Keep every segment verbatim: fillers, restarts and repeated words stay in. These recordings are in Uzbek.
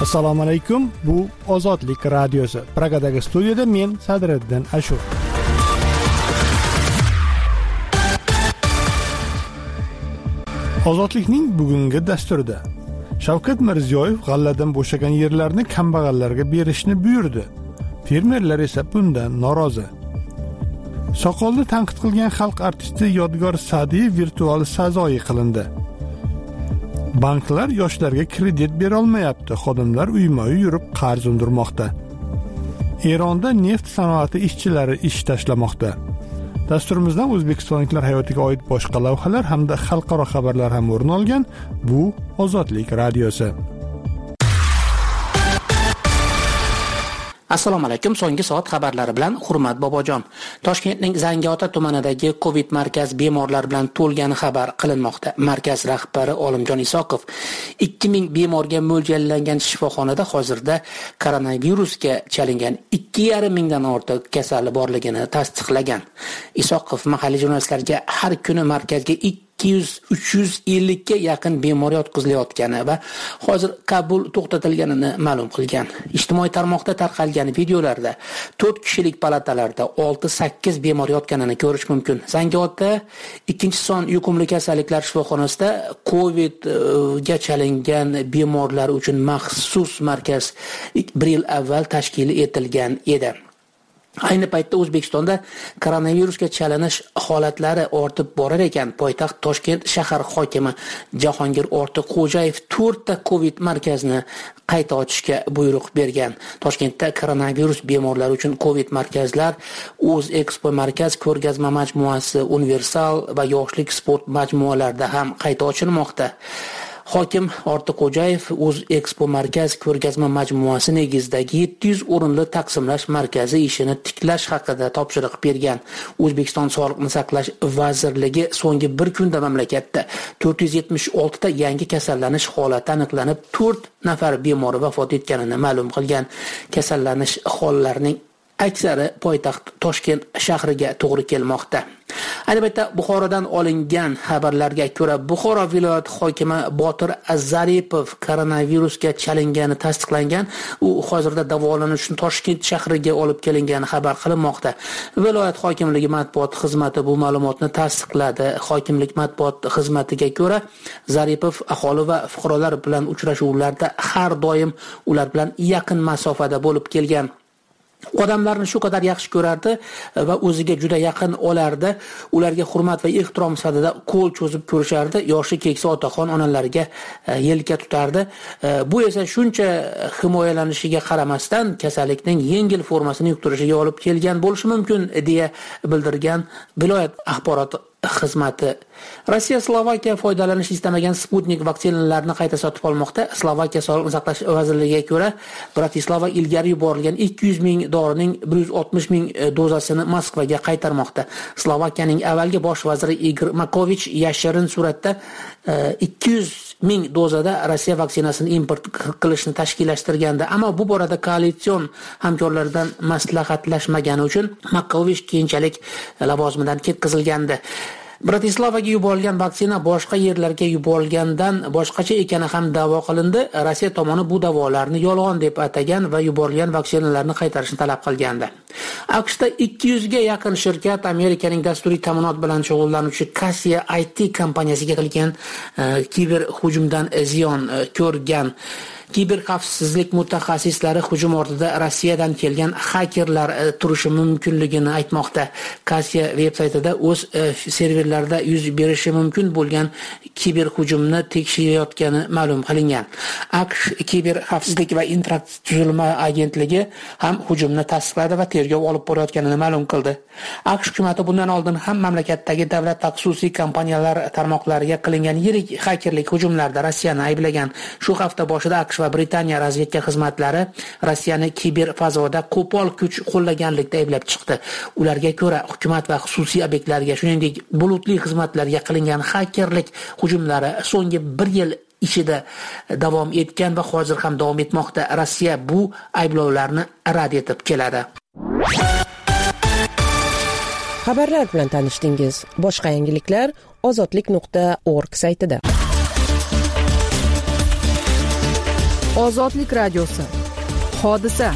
Assalomu alaykum. Bu Ozodlik radiosi. Pragadagi studiyada men Sadriddin Ashur. Ozodlikning bugungi dasturida Shavkat Mirziyoyev g'alladan bo'shagan yerlarni kambag'allarga berishni buyurdi. Fermerlar esa bundan norozi. Soqolni tanqid qilgan xalq artisti Yodgor Sa'diyev virtual sazoyi qilindi. Banklar yoshlarga kredit bera olmayapti. Xodimlar uyma-uy yurib qarz undirmoqda. Eronda neft sanoati ishchilari ish tashlamoqda. Dasturimizdan o'zbekistonliklar hayotiga oid boshqa lavhalar hamda xalqaro xabarlar ham o'rin olgan. Bu Ozodlik radiosi. Assalomu alaykum. So'nggi soat xabarlari bilan Hurmat Bobojon. Toshkentning Zangiota tumanidagi Covid markaz bemorlar bilan to'lgani xabar qilinmoqda. Markaz rahbari Olimjon Isoqov ikki ming bemorga mo'ljallangan shifoxonada hozirda koronavirusga chalingan ikki yarim mingdan ortiq kasal borligini tasdiqlagan. Isoqov mahalliy jurnalistlarga har kuni markazga ikki yuz uch yuz ellik ga yaqin bemor yotqizilayotgani va hozir qabul to'xtatilganini ma'lum qilgan. Ijtimoiy tarmoqda tarqalgan videolarda to'rt kishilik palatalarda olti sakkiz bemor yotganini ko'rish mumkin. Zangiota ikkinchi son yuqumli kasalliklar shifoxonasida Covid ga chalingan bemorlar uchun maxsus markaz bir yil avval tashkil etilgan edi. Ayni paytda O'zbekistonda koronavirusga chalinish holatlari ortib borar ekan. Poytaxt Toshkent shahar hokimi Jahongir Ortiqxo'jayev to'rtta Covid markazni qayta ochishga buyruq bergan. Toshkentda koronavirus bemorlari uchun Covid markazlar O'z Expo markaz, ko'rgazma majmuasi, universal va yoshlik sport majmualarida ham qayta ochilmoqda. Hokim Ortiqxo'jayev O'z Expo markaz ko'rgazma majmuasi negizidagi yetti yuz o'rinli taqsimlash markazi ishini tiklash haqida topshiriq bergan. O'zbekiston Sog'liqni saqlash vazirligi so'nggi bir kunda mamlakatda to'rt yuz yetmish olti ta yangi kasallanish holati aniqlanib, to'rt nafar bemor vafot etganini ma'lum qilgan. Kasallanish hollarining aksari poytaxt Toshkent shahriga to'g'ri kelmoqda. Ayni paytda Buxorodan olingan xabarlarga ko'ra, Buxoro viloyat hokimi Botir Azzaripov koronavirusga chalingani tasdiqlangan. U hozirda davolanish uchun Toshkent shahriga olib kelingani xabar qilinmoqda. Viloyat hokimligi matbuot xizmati bu ma'lumotni tasdiqladi. Hokimlik matbuot xizmatiga ko'ra, Zaripov aholi va fuqarolar bilan uchrashuvlarda har doim ular bilan yaqin masofada bo'lib kelgan. Odamlarni shu qadar yaxshi ko'rardi va o'ziga juda yaqin olardi. Ularga hurmat va ehtirom sifatida qo'l cho'zib ko'rishardi. Yoshi keksa otaxon onalariga yelka tutardi. Bu esa shuncha himoyalanishiga qaramasdan kasallikning yengil formasini yuqtirishiga olib kelgan bo'lishi mumkin, deya bildirgan viloyat axborot xizmati. Rossiya Slovakiya foydalanish istamagan Sputnik vaksinalarini qayta sotib olmoqda. Slovakiya Sog'liqni saqlash vazirligiga ko'ra, Bratislava ilgari yuborilgan ikki yuz ming dorining bir yuz oltmish ming dozasini Moskvaga qaytarmoqda. Slovakiyaning avvalgi bosh vaziri Igor Makovich yashirin suratda ikki yuz ming dozada Rossiya vaksinasini import qilishni tashkillashtirganda, ammo bu borada koalitsion hamkorlardan maslahatlashmagani uchun Makovich keyinchalik lavozimidan ketkazilgandi. Bratislavaga yuborilgan vaksina boshqa yerlarga yuborilgandan boshqacha ekani ham da'vo qilindi. Rossiya tomoni bu da'volarni yolg'on deb atagan va yuborilgan vaksinalarni qaytarishni talab qilgandi. AQShda ikki yuz ga yaqin shirkat Amerikaning dasturiy ta'minot bilan shug'ullanuvchi Cassia I T kompaniyasiga qilgan kiber hujumdan ziyon ko'rgan. Kiber xavfsizlik mutaxassislari hujum ortida Rossiyadan kelgan xakerlar turishi mumkinligini aytmoqda. Cassia veb-saytida o'z serverlarida yuz berishi mumkin bo'lgan kiber hujumni tekshirayotgani ma'lum qilingan. AQSh kiber xavfsizlik va infratuzilma agentligi ham hujumni tasdiqladi va tergov olib borayotganini ma'lum qildi. AQSh hukumatı bundan oldin ham mamlakatdagi davlat va xususiy kompaniyalar tarmoqlariga qilingan yirik xakerlik hujumlarida Rossiyani ayblagan. Shu hafta boshida AQSh va Britaniya razvedka xizmatlari Rossiyani kiber fazoda qo'pol kuch qo'llaganlikda ayblab chiqdi. Ularga ko'ra, hukumat va xususiy obyektlarga, shuningdek bulutli xizmatlarga qilingan xakerlik hujumlari so'nggi bir yil ichida davom etgan va hozir ham davom etmoqda. Rossiya bu ayblovlarni rad etib keladi. Xabarlar bilan tanishdingiz. Boshqa yangiliklar ozodlik nuqta org saytida. Ozodlik radiosi. Hodisa.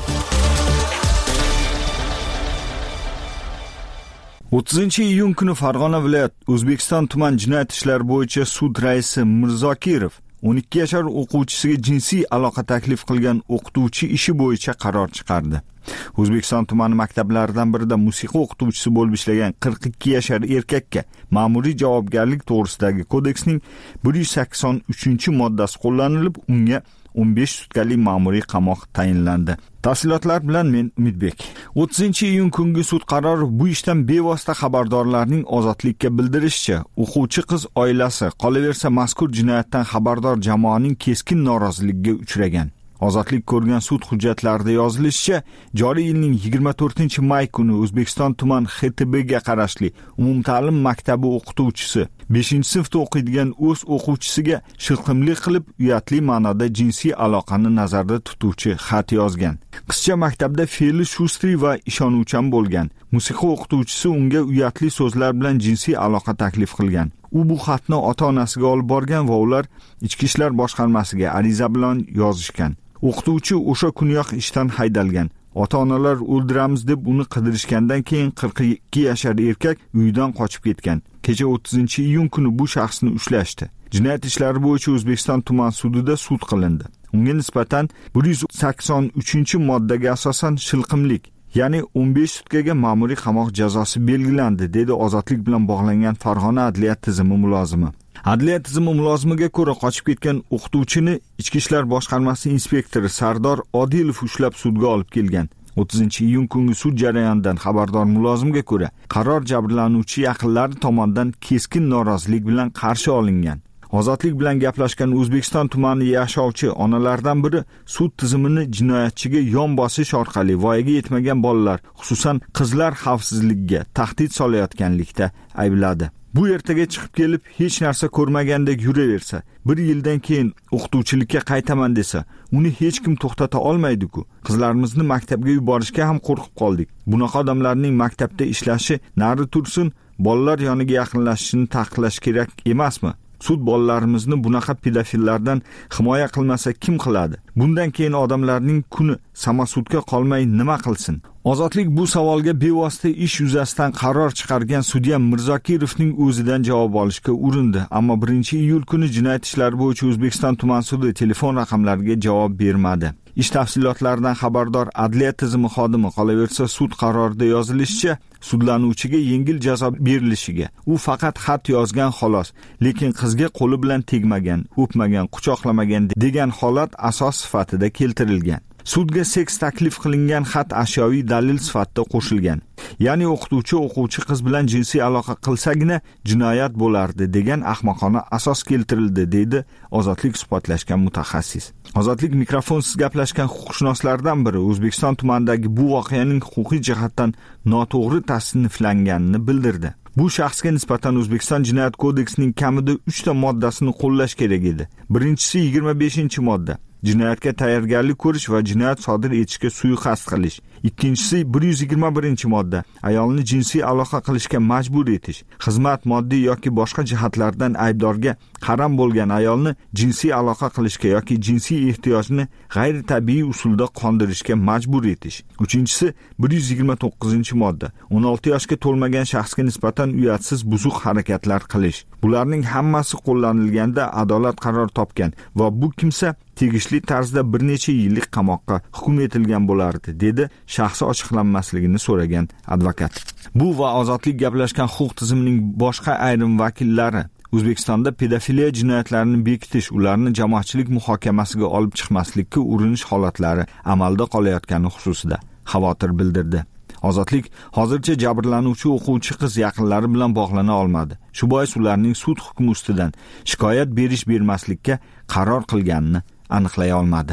o'ttizinchi iyun kuni Farg'ona viloyat O'zbekiston tuman jinoyat ishlari bo'yicha sud raisi Mirzokirov o'n ikki yashar o'quvchisiga jinsiy aloqa taklif qilgan o'qituvchi ishi bo'yicha qaror chiqardi. O'zbekiston tumani maktablaridan birida musiqa o'qituvchisi bo'lib ishlagan qirq ikki yashar erkakka ma'muriy javobgarlik to'g'risidagi kodeksning bir yuz sakson uchinchi moddasi qo'llanilib, unga o'n besh sutkali ma'muriy qamoq tayinlandi. Tafsilotlar bilan men Umidbek. o'ttizinchi iyun kungi sud qarori bu ishdan bevosita xabardorlarning ozodlikka bildirishicha, o'quvchi qiz oilasi qolaversa mazkur jinoyatdan xabardor jamoaning keskin noroziligiga uchragan. Ozodlik ko'rgan sud hujjatlarida yozilishicha, joriy yilning yigirma to'rtinchi may kuni O'zbekiston tuman X T B ga qarashli umumta'lim maktabi o'qituvchisi beshinchi sinfda o'qiydigan o'z o'quvchisiga shilqimlik qilib, uyatli ma'noda jinsiy aloqani nazarda tutuvchi xat yozgan. Qizcha maktabda fe'li shustri va ishonuvchan bo'lgan. Musiqa o'qituvchisi unga uyatli so'zlar bilan jinsiy aloqa taklif qilgan. U bu xatni ota-onasiga olib borgan va ular Ichki ishlar boshqarmasiga ariza bilan yozishgan. O'qituvchi o'sha kuniyoq ishdan haydalgan. Ota-onalar o'ldiramiz deb uni qidirishgandan keyin qirq ikki yashar erkak uyidan qochib ketgan. Kecha o'ttizinchi iyun kuni bu shaxsni ushlashdi. Jinoyat ishlari bo'yicha O'zbekiston tuman sudida sud qilindi. Unga nisbatan bir yuz sakson uchinchi moddaga asosan shilqimlik, ya'ni o'n besh sutkaga ma'muriy qamoq jazosi belgilandi, dedi ozodlik bilan bog'langan Farg'ona adliya tizimi mulozimi. Adliya tizimi mulozimiga ko'ra, qochib ketgan o'qituvchini Ichki ishlar boshqarmasi inspektori Sardor Odilov ushlab sudga olib kelgan. o'ttizinchi iyun kungi sud jarayonidan xabardor mulozimga ko'ra, qaror jabrlanuvchi yaqinlari tomonidan keskin norozilik bilan qarshi olingan. Ozodlik bilan gaplashgan O'zbekiston tumani yashovchi onalardan biri sud tizimini jinoyatchiga yon bosish orqali voyaga yetmagan bolalar, xususan qizlar xavfsizligiga tahdid solayotganlikda aybladi. Bu ertaga chiqib kelib hech narsa ko'rmagandek yuraversa, bir yildan keyin o'qituvchilikka qaytaman desa, uni hech kim to'xtata olmaydi-ku. Qizlarimizni maktabga yuborishga ham qo'rqib qoldik. Bunaqa odamlarning maktabda ishlashi nari tursin, bolalar yoniga yaqinlashishini taqiqlash kerak emasmi? Sud bolalarimizni bunaqa pedofillardan himoya qilmasa kim qiladi? Bundan keyin odamlarning kuni samasudga qolmay nima qilsin? Ozodlik bu savolga bevosita ish yuzasidan qaror chiqargan sudya Mirzokirovning o'zidan javob olishga urindi, ammo birinchi iyul kuni jinoyat ishlari bo'yicha O'zbekiston tuman sudi telefon raqamlariga javob bermadi. Ish tafsilotlaridan xabardor adliya tizimi xodimi qolaversa, sud qarorida yozilishicha, sudlanuvchiga yengil jazo berilishiga, u faqat xat yozgan xolos, lekin qizga qo'li bilan tegmagan, o'pmagan, quchoqlamagan degan holat asos sifatida keltirilgan. Sudga seks taklif qilingan xat ashyoviy dalil sifatida qo'shilgan. Ya'ni o'qituvchi o'quvchi qiz bilan jinsiy aloqa qilsagina jinoyat bo'lardi degan ahmoqona asos keltirildi, deydi Ozodlik suhbatlashgan mutaxassis. Ozodlik mikrofonsiz gaplashgan huquqshunoslardan biri O'zbekiston tumanidagi bu voqeaning huquqiy jihatdan noto'g'ri tasniflanganini bildirdi. Bu shaxsga nisbatan O'zbekiston jinoyat kodeksining kamida uchta moddasini qo'llash kerak edi. Birinchisi yigirma beshinchi modda. Jinoyatga tayyorgarlik ko'rish va jinoyat sodir etishga suiqasd qilish. Ikkinchisi bir yuz yigirma birinchi modda. Ayolni jinsiy aloqa qilishga majbur etish. Xizmat, moddiy yoki boshqa jihatlardan aybdorga qaram bo'lgan ayolni jinsiy aloqa qilishga yoki jinsiy ehtiyojni g'ayri-tabiiy usulda qondirishga majbur etish. Uchinchisi bir yuz yigirma to'qqizinchi modda. o'n olti yoshga to'lmagan shaxsga nisbatan uyatsiz buzuq harakatlar qilish. Bularning hammasi qo'llanilganda adolat qaror topgan va bu kimsa tegishli tarzda bir necha yillik qamoqqa hukm etilgan bo'lardi, dedi shaxsi ochiqlanmasligini so'ragan advokat. Bu va Ozodlik gaplashgan huquq tizimining boshqa ayrim vakillari O'zbekistonda pedofiliya jinoyatlarini bekitish, ularni jamoatchilik muhokamasiga olib chiqmaslikka urinish holatlari amalda qolayotgani xususida xavotir bildirdi. Ozodlik hozircha jabrlanuvchi o'quvchi qiz yaqinlari bilan bog'lana olmadi. Shu bois ularning sud hukmi ustidan shikoyat berish bermaslikka qaror qilganini aniqlay olmadi.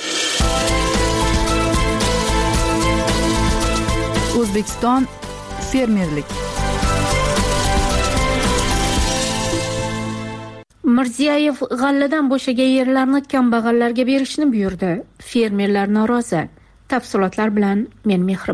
O'zbekiston fermerlik. Mirziyoyev g'alladan bo'shagan yerlarni kambag'allarga berishni buyurdi. Fermerlar norozi. Tafsilotlar bilan men Mehribon.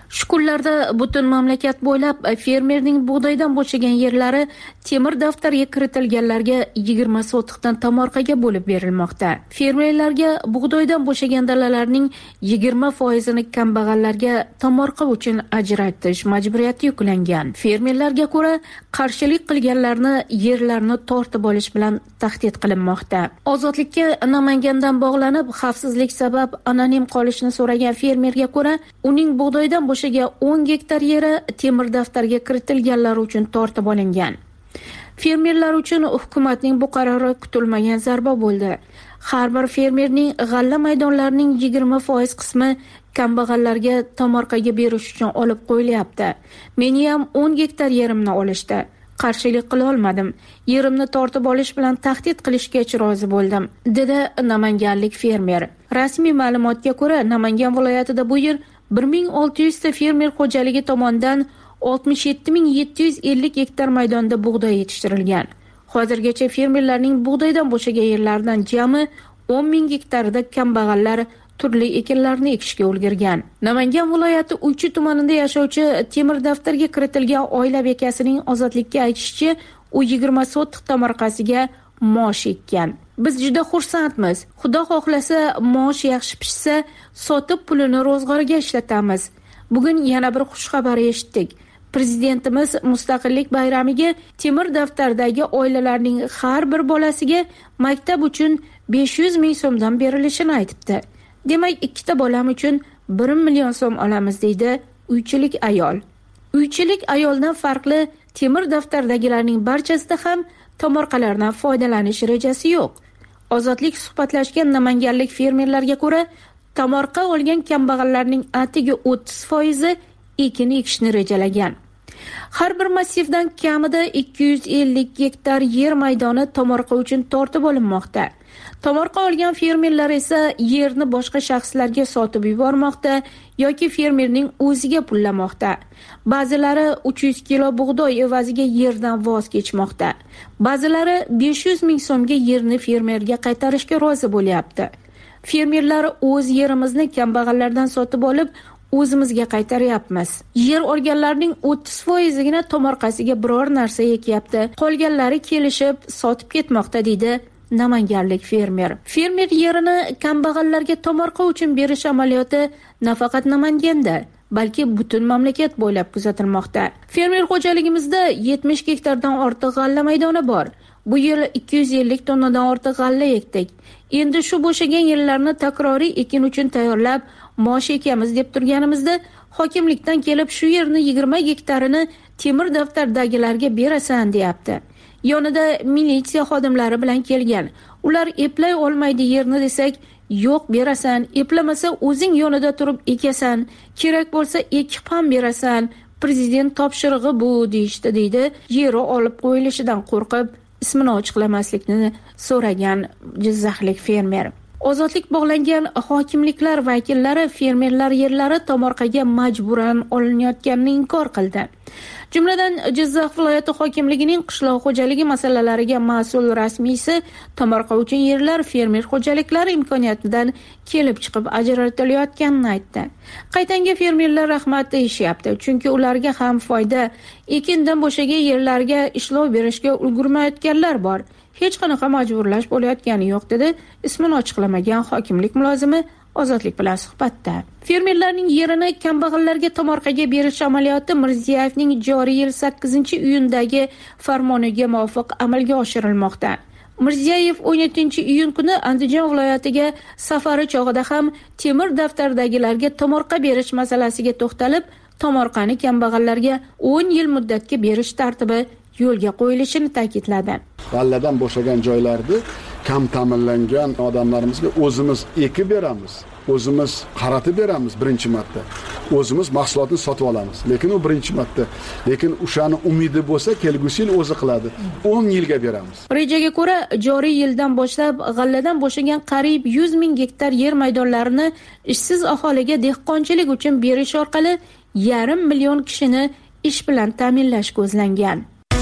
Shu kunlarda butun mamlakat bo'ylab fermerning bug'doydan bo'shagan yerlari temir daftarga kiritilganlarga yigirma sotixdan tomorqaga bo'lib berilmoqda. Fermerlarga bug'doydan bo'shagan dalalarning yigirma foizini kambag'allarga tomorqa uchun ajratish majburiyati yuklangan. Fermerlarga ko'ra, qarshilik qilganlarni yerlarni tortib olish bilan tahdid qilinmoqda. Ozodlikka Namangandan bog'lanib, xavfsizlik sabab anonim qolishni so'ragan fermerga ko'ra, uning bug'doydan bo'shagan o'n gektar yeri temir daftarga kiritilganlar uchun tortib olingan. Fermerlar uchun hukumatning bu qarori kutilmagan zarba bo'ldi. Har bir fermerning g'alla maydonlarining yigirma foiz qismi kambag'allarga tomorqaga berish uchun olib qo'yilyapti. Meni ham o'n gektar yerimni olishdi. Qarshilik qila olmadim. Yerimni tortib olish bilan tahdid qilishga rozi bo'ldim, dedi namanganlik fermer. Rasmiy ma'lumotga ko'ra, Namangan viloyatida bu yil bir ming olti yuz ta fermer xo'jaligi tomonidan oltmish yetti ming yetti yuz ellik gektar maydonda bug'doy yetishtirilgan. Hozirgacha fermerlarning bug'doydan bo'shagan yerlaridan jami o'n ming gektarida kambag'allar turli ekinlarni ekishga ulgurgan. Namangan viloyati Uychi tumanida yashovchi temir daftarga kiritilgan oila bekasining Ozodlikka aytishicha, u yigirma sotix tomorqasiga mosh ekkan. Biz juda xursandmiz. Xudo xohlasa, mosh yaxshi pishsa, sotib pulini ro'zg'orga ishlatamiz. Bugun yana bir xush xabar eshitdik. Prezidentimiz Mustaqillik bayramiga temir daftardagi oilalarning har bir bolasiga maktab uchun besh yuz ming so'mdan berilishini aytibdi. Demak, ikkita bolam uchun bir million so'm olamiz, deydi uychilik ayol. Uychilik ayoldan farqli temir daftardagilarning barchasida ham tomorqalardan foydalanish rejasi yo'q. Ozodlik suhbatlashgan namanganlik fermerlarga ko'ra, tomorqa olgan kambag'allarning atigi o'ttiz foizi ekin ekishni rejalagan. Har bir massivdan kamida ikki yuz ellik gektar yer maydoni tomorqa uchun tortib olinmoqda. Tomorqa olgan fermerlar esa yerni boshqa shaxslarga sotib yubormoqda yoki fermerning o'ziga pullamoqda. Ba'zilari uch yuz kilo bug'doy evaziga yerdan voz kechmoqda. Ba'zilari besh yuz ming so'mga yerni fermerga qaytarishga rozi bo'lyapti. Fermerlar o'z yerimizni kambag'allardan sotib olib, o'zimizga qaytaryapmiz. Yer olganlarning o'ttiz foizigina tomorqasiga biror narsa ekyapti. Qolganlari kelishib sotib ketmoqda, deydi namanganlik fermer. Fermer yerini kambag'allarga tomorqa uchun berish amaliyoti nafaqat Namanganda, balki butun mamlakat bo'ylab kuzatilmoqda. Fermer xo'jaligimizda yetmish gektardan ortiq g'alla maydoni bor. Bu yil ikki yuz ellik tonnadan ortiq g'alla ekdik. Endi shu bo'shagan yerlarni takroriy ekin uchun tayyorlab, mosh ekamiz deb turganimizda, hokimlikdan kelib shu yerni yigirma gektarini temir daftardagilarga berasan, deyapti. Yonida militsiya xodimlari bilan kelgan. Ular eplay olmaydi yerni desak, yo'q berasan, eplamasa o'zing yonida turib ekasan, kerak bo'lsa ekib ham berasan. Prezident topshirig'i bu, deyishdi, deydi. Yeri olib qo'yilishidan qo'rqib ismini ochiqlamaslikni so'ragan jizzaxlik fermer. Ozodlik bog'langan hokimliklar vakillari fermerlar yerlari tomorqaga majburan olinayotganini inkor qildi. Jumladan, Jizzax viloyati hokimligining qishloq xo'jaligi masalalariga mas'ul rasmiysi tomorqa uchun yerlar fermer xo'jaliklari imkoniyatidan kelib chiqib ajratilayotganini aytdi. Qaytanga fermerlar rahmat deyishyapti, chunki ularga ham foyda. Ekindan bo'shagan yerlarga ishlov berishga ulgurmayotganlar bor. Hech qanaqa majburlash bo'layotgani yo'q, dedi ismini ochiqlamagan hokimlik mulozimi Ozodlik bilan suhbatda. Fermerlarning yerini kambag'allarga tomorqaga berish amaliyoti Mirziyoyevning joriy yil sakkizinchi iyundagi farmoniga muvofiq amalga oshirilmoqda. Mirziyoyev o'n yettinchi iyun kuni Andijon viloyatiga safari chog'ida ham temir daftardagilarga tomorqa berish masalasiga to'xtalib, tomorqani kambag'allarga o'n yil muddatga berish tartibi yo'lga qo'yilishini ta'kidladi. G'alladan bo'shagan joylarni kam ta'minlangan odamlarimizga o'zimiz ekib beramiz, o'zimiz qaratib beramiz birinchi marta. O'zimiz mahsulotni sotib olamiz. Lekin u birinchi marta. Lekin o'shani umidi bo'lsa, kelgusi yil o'zi qiladi. o'n yilga beramiz. Rejaga ko'ra, joriy yildan boshlab g'alladan bo'shagan qariyb yuz ming gektar yer maydonlarini ishsiz aholiga dehqonchilik uchun berish orqali yarim million kishini ish bilan ta'minlash ko'zlangan.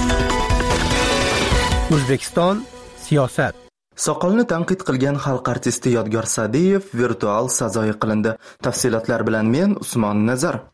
O'zbekiston siyosat. Soqolni tanqid qilgan xalq artisti Yodgor Sa'diyev virtual sazoyi qilindi. Tafsilotlar bilan men Usmon Nazar.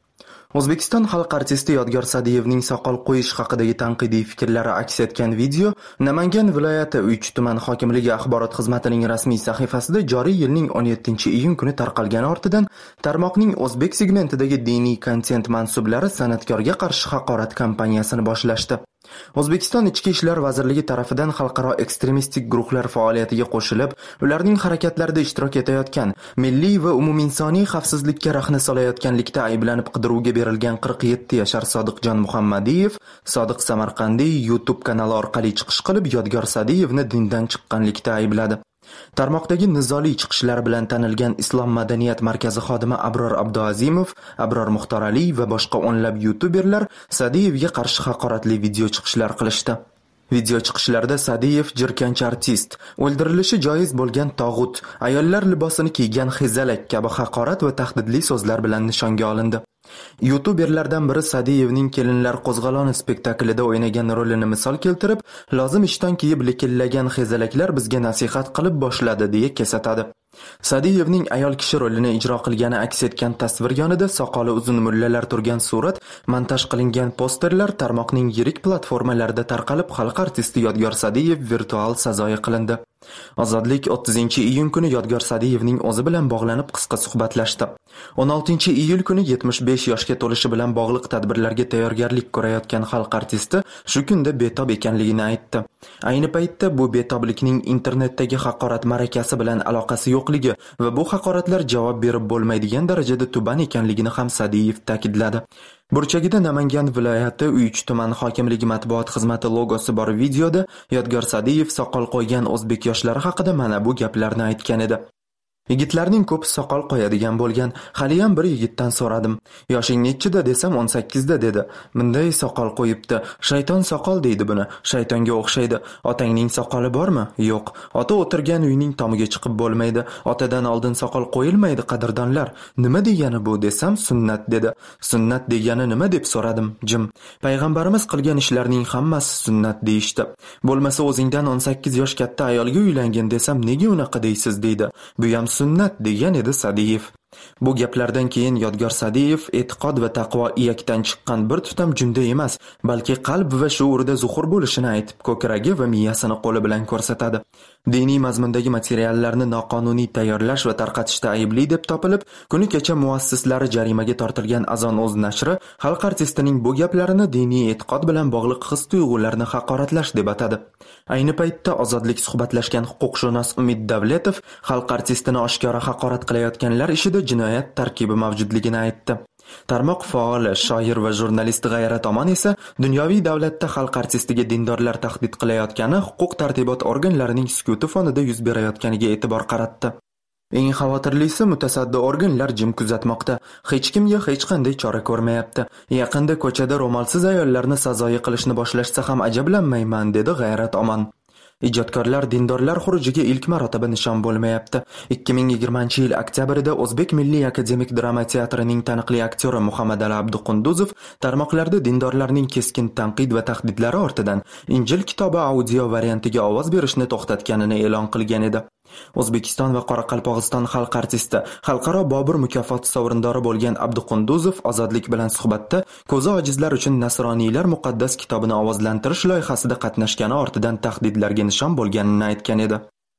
O'zbekiston xalq artisti Yodgor Sadiyevning soqol qo'yish haqidagi tanqidiy fikrlari aks etgan video Namangan viloyati Uychi tuman hokimligi axborot xizmatining rasmiy sahifasida joriy yilning o'n yettinchi iyun kuni tarqalgani ortidan tarmoqning o'zbek segmentidagi diniy kontent mansublari san'atkorga qarshi haqorat kampaniyasini boshlashdi. O'zbekiston Ichki ishlar vazirligi tarafidan xalqaro ekstremistik guruhlar faoliyatiga qo'shilib, ularning harakatlarida ishtirok etayotgan, milliy va umuminsoniy xavfsizlikka rahna solayotganlikda ayblanib qidiruvga berilgan qirq yetti yashar Sodiqjon Muhammadiyev Sodiq Samarqandiy YouTube kanali orqali chiqish qilib Yodgor Sadiyevni dindan chiqqanlikda aybladi. Tarmoqdagi nizoli chiqishlar bilan tanilgan Islom madaniyat markazi xodimi Abror Abduazimov, Abror Muxtoraliy va boshqa o'nlab youtuberlar Sadiyevga qarshi haqoratli video chiqishlar qilishdi. Video chiqishlarda Sadiyev jirkanch artist, o'ldirilishi joiz bo'lgan tog'ut, ayollar libosini kiygan xizalak kabi haqorat va tahdidli so'zlar bilan nishonga olindi. YouTuberlardan biri Sadiyevning Kelinlar qo'zg'aloni spektaklida o'ynagan rolini misol keltirib, lozim ishton kiyib likillagan xezalaklar bizga nasihat qilib boshladi deya kesatadi. Sadiyevning ayol kishi rolini ijro qilgani aks etgan tasvir yonida soqoli uzun mullalar turgan surat, montaj qilingan posterlar tarmoqning yirik platformalarida tarqalib, xalq artisti Yodgor Sadiyev virtual sazoyi qilindi. Ozodlik o'ttizinchi iyun kuni Yodgor Sadiyevning o'zi bilan bog'lanib qisqa suhbatlashdi. o'n oltinchi iyul kuni yetmish besh yoshga to'lishi bilan bog'liq tadbirlarga tayyorgarlik ko'rayotgan xalq artisti shu kunda betob ekanligini aytdi. Ayni paytda bu betoblikning internetdagi haqorat marakasi bilan aloqasi yo'qligi va bu haqoratlar javob berib bo'lmaydigan darajada tuban ekanligini ham Sadiyev ta'kidladi. Burchagida Namangan viloyati Uychi tuman hokimligi matbuot xizmati logosi bor videoda Yodgor Sadiyev soqol qo'ygan o'zbek yoshlari haqida mana bu gaplarni aytgan edi. Yigitlarning ko'p soqol qo'yadigan bo'lgan. Haliyam bir yigitdan so'radim. Yoshing nechida desam o'n sakkizda dedi. Bunday soqol qo'yibdi. Shayton soqol deydi buni. Shaytonga o'xshaydi. Otangning soqoli bormi? Yo'q. Ota o'tirgan uyning tomiga chiqib bo'lmaydi. Otadan oldin soqol qo'yilmaydi, qadrdonlar. Nima degani bu desam sunnat dedi. Sunnat degani nima deb so'radim. Jim. Payg'ambarimiz qilgan ishlarning hammasi sunnat deyishdi. Bo'lmasa o'zingdan o'n sakkiz yosh katta ayolga uylangin desam nega unaqa deysiz deydi. Bu ham sunnat degan edi Sadiyev. Bu gaplardan keyin Yodgor Sadiyev e'tiqod va taqvo iyakdan chiqqan bir tutam junda emas, balki qalb va shuurida zuhur bo'lishini aytib, ko'kragi va miyasini qo'li bilan ko'rsatadi. Diniy mazmundagi materiallarni noqonuniy tayyorlash va tarqatishda aybli deb topilib, kuni kecha muassislari jarimaga tortilgan Azon o'z nashri xalq artistining bu gaplarini diniy e'tiqod bilan bog'liq his-tuyg'ularni haqoratlash deb atadi. Ayni paytda Ozodlik suhbatlashgan huquqshunos Umid Davletov xalq artistini oshkora haqorat qilayotganlar ishida jinoyat tarkibi mavjudligini aytdi. Tarmoq faoli, shoir va jurnalist G'ayrat Omon esa dunyoviy davlatda xalq artistiga dindorlar tahdid qilayotgani huquq tartibot organlarining sukuti fonida yuz berayotganiga e'tibor qaratdi. Eng xavotirlisi mutasaddi organlar jim kuzatmoqda. Hech kimga hech qanday chora ko'rmayapti. Yaqinda ko'chada ro'molsiz ayollarni sazoyi qilishni boshlashsa ham ajablanmayman, dedi G'ayrat Omon. Ijodkorlar dindorlar xurujiga ilk marotaba nishon bo'lmayapti. ikki ming yigirmanchi yil oktyabrida O'zbek Milliy akademik drama teatrining taniqli aktyori Muhammadali Abduqunduzov tarmoqlarda dindorlarning keskin tanqid va tahdidlari ortidan Injil kitobi audio variantiga ovoz berishni to'xtatganini e'lon qilgan edi. O'zbekiston va Qoraqalpog'iston xalq artisti, xalqaro Bobur mukofoti sovrindori bo'lgan Abduqunduzov Ozodlik bilan suhbatda ko'zi ojizlar uchun Nasroniylar muqaddas kitobini ovozlantirish loyihasida qatnashgani ortidan tahdidlarga nishon bo'lganini aytgan edi.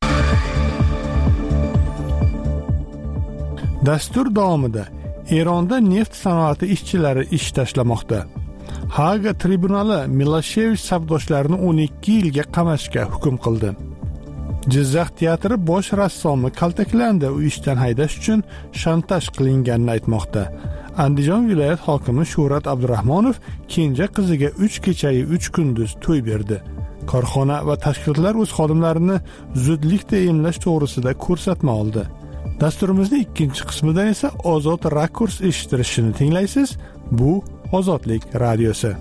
Dastur davomida Eronda neft sanoati ishchilari ish tashlamoqda. Haga tribunali Miloshevich savdoshlarini o'n ikki yilga qamashga hukm qildi. Jizzax teatri bosh rassomi kaltaklandi, u ishdan haydash uchun shantaj qilinganini aytmoqda. Andijon viloyat hokimi Shuhrat Abdurahmonov kenja qiziga uch kechayu uch kunduz to'y berdi. Korxona va tashkilotlar o'z xodimlarini zudlikda emlash to'g'risida ko'rsatma oldi. Dasturimizning ikkinchi qismida esa Ozod rakurs eshittirishini tinglaysiz. Bu Ozodlik radiosi.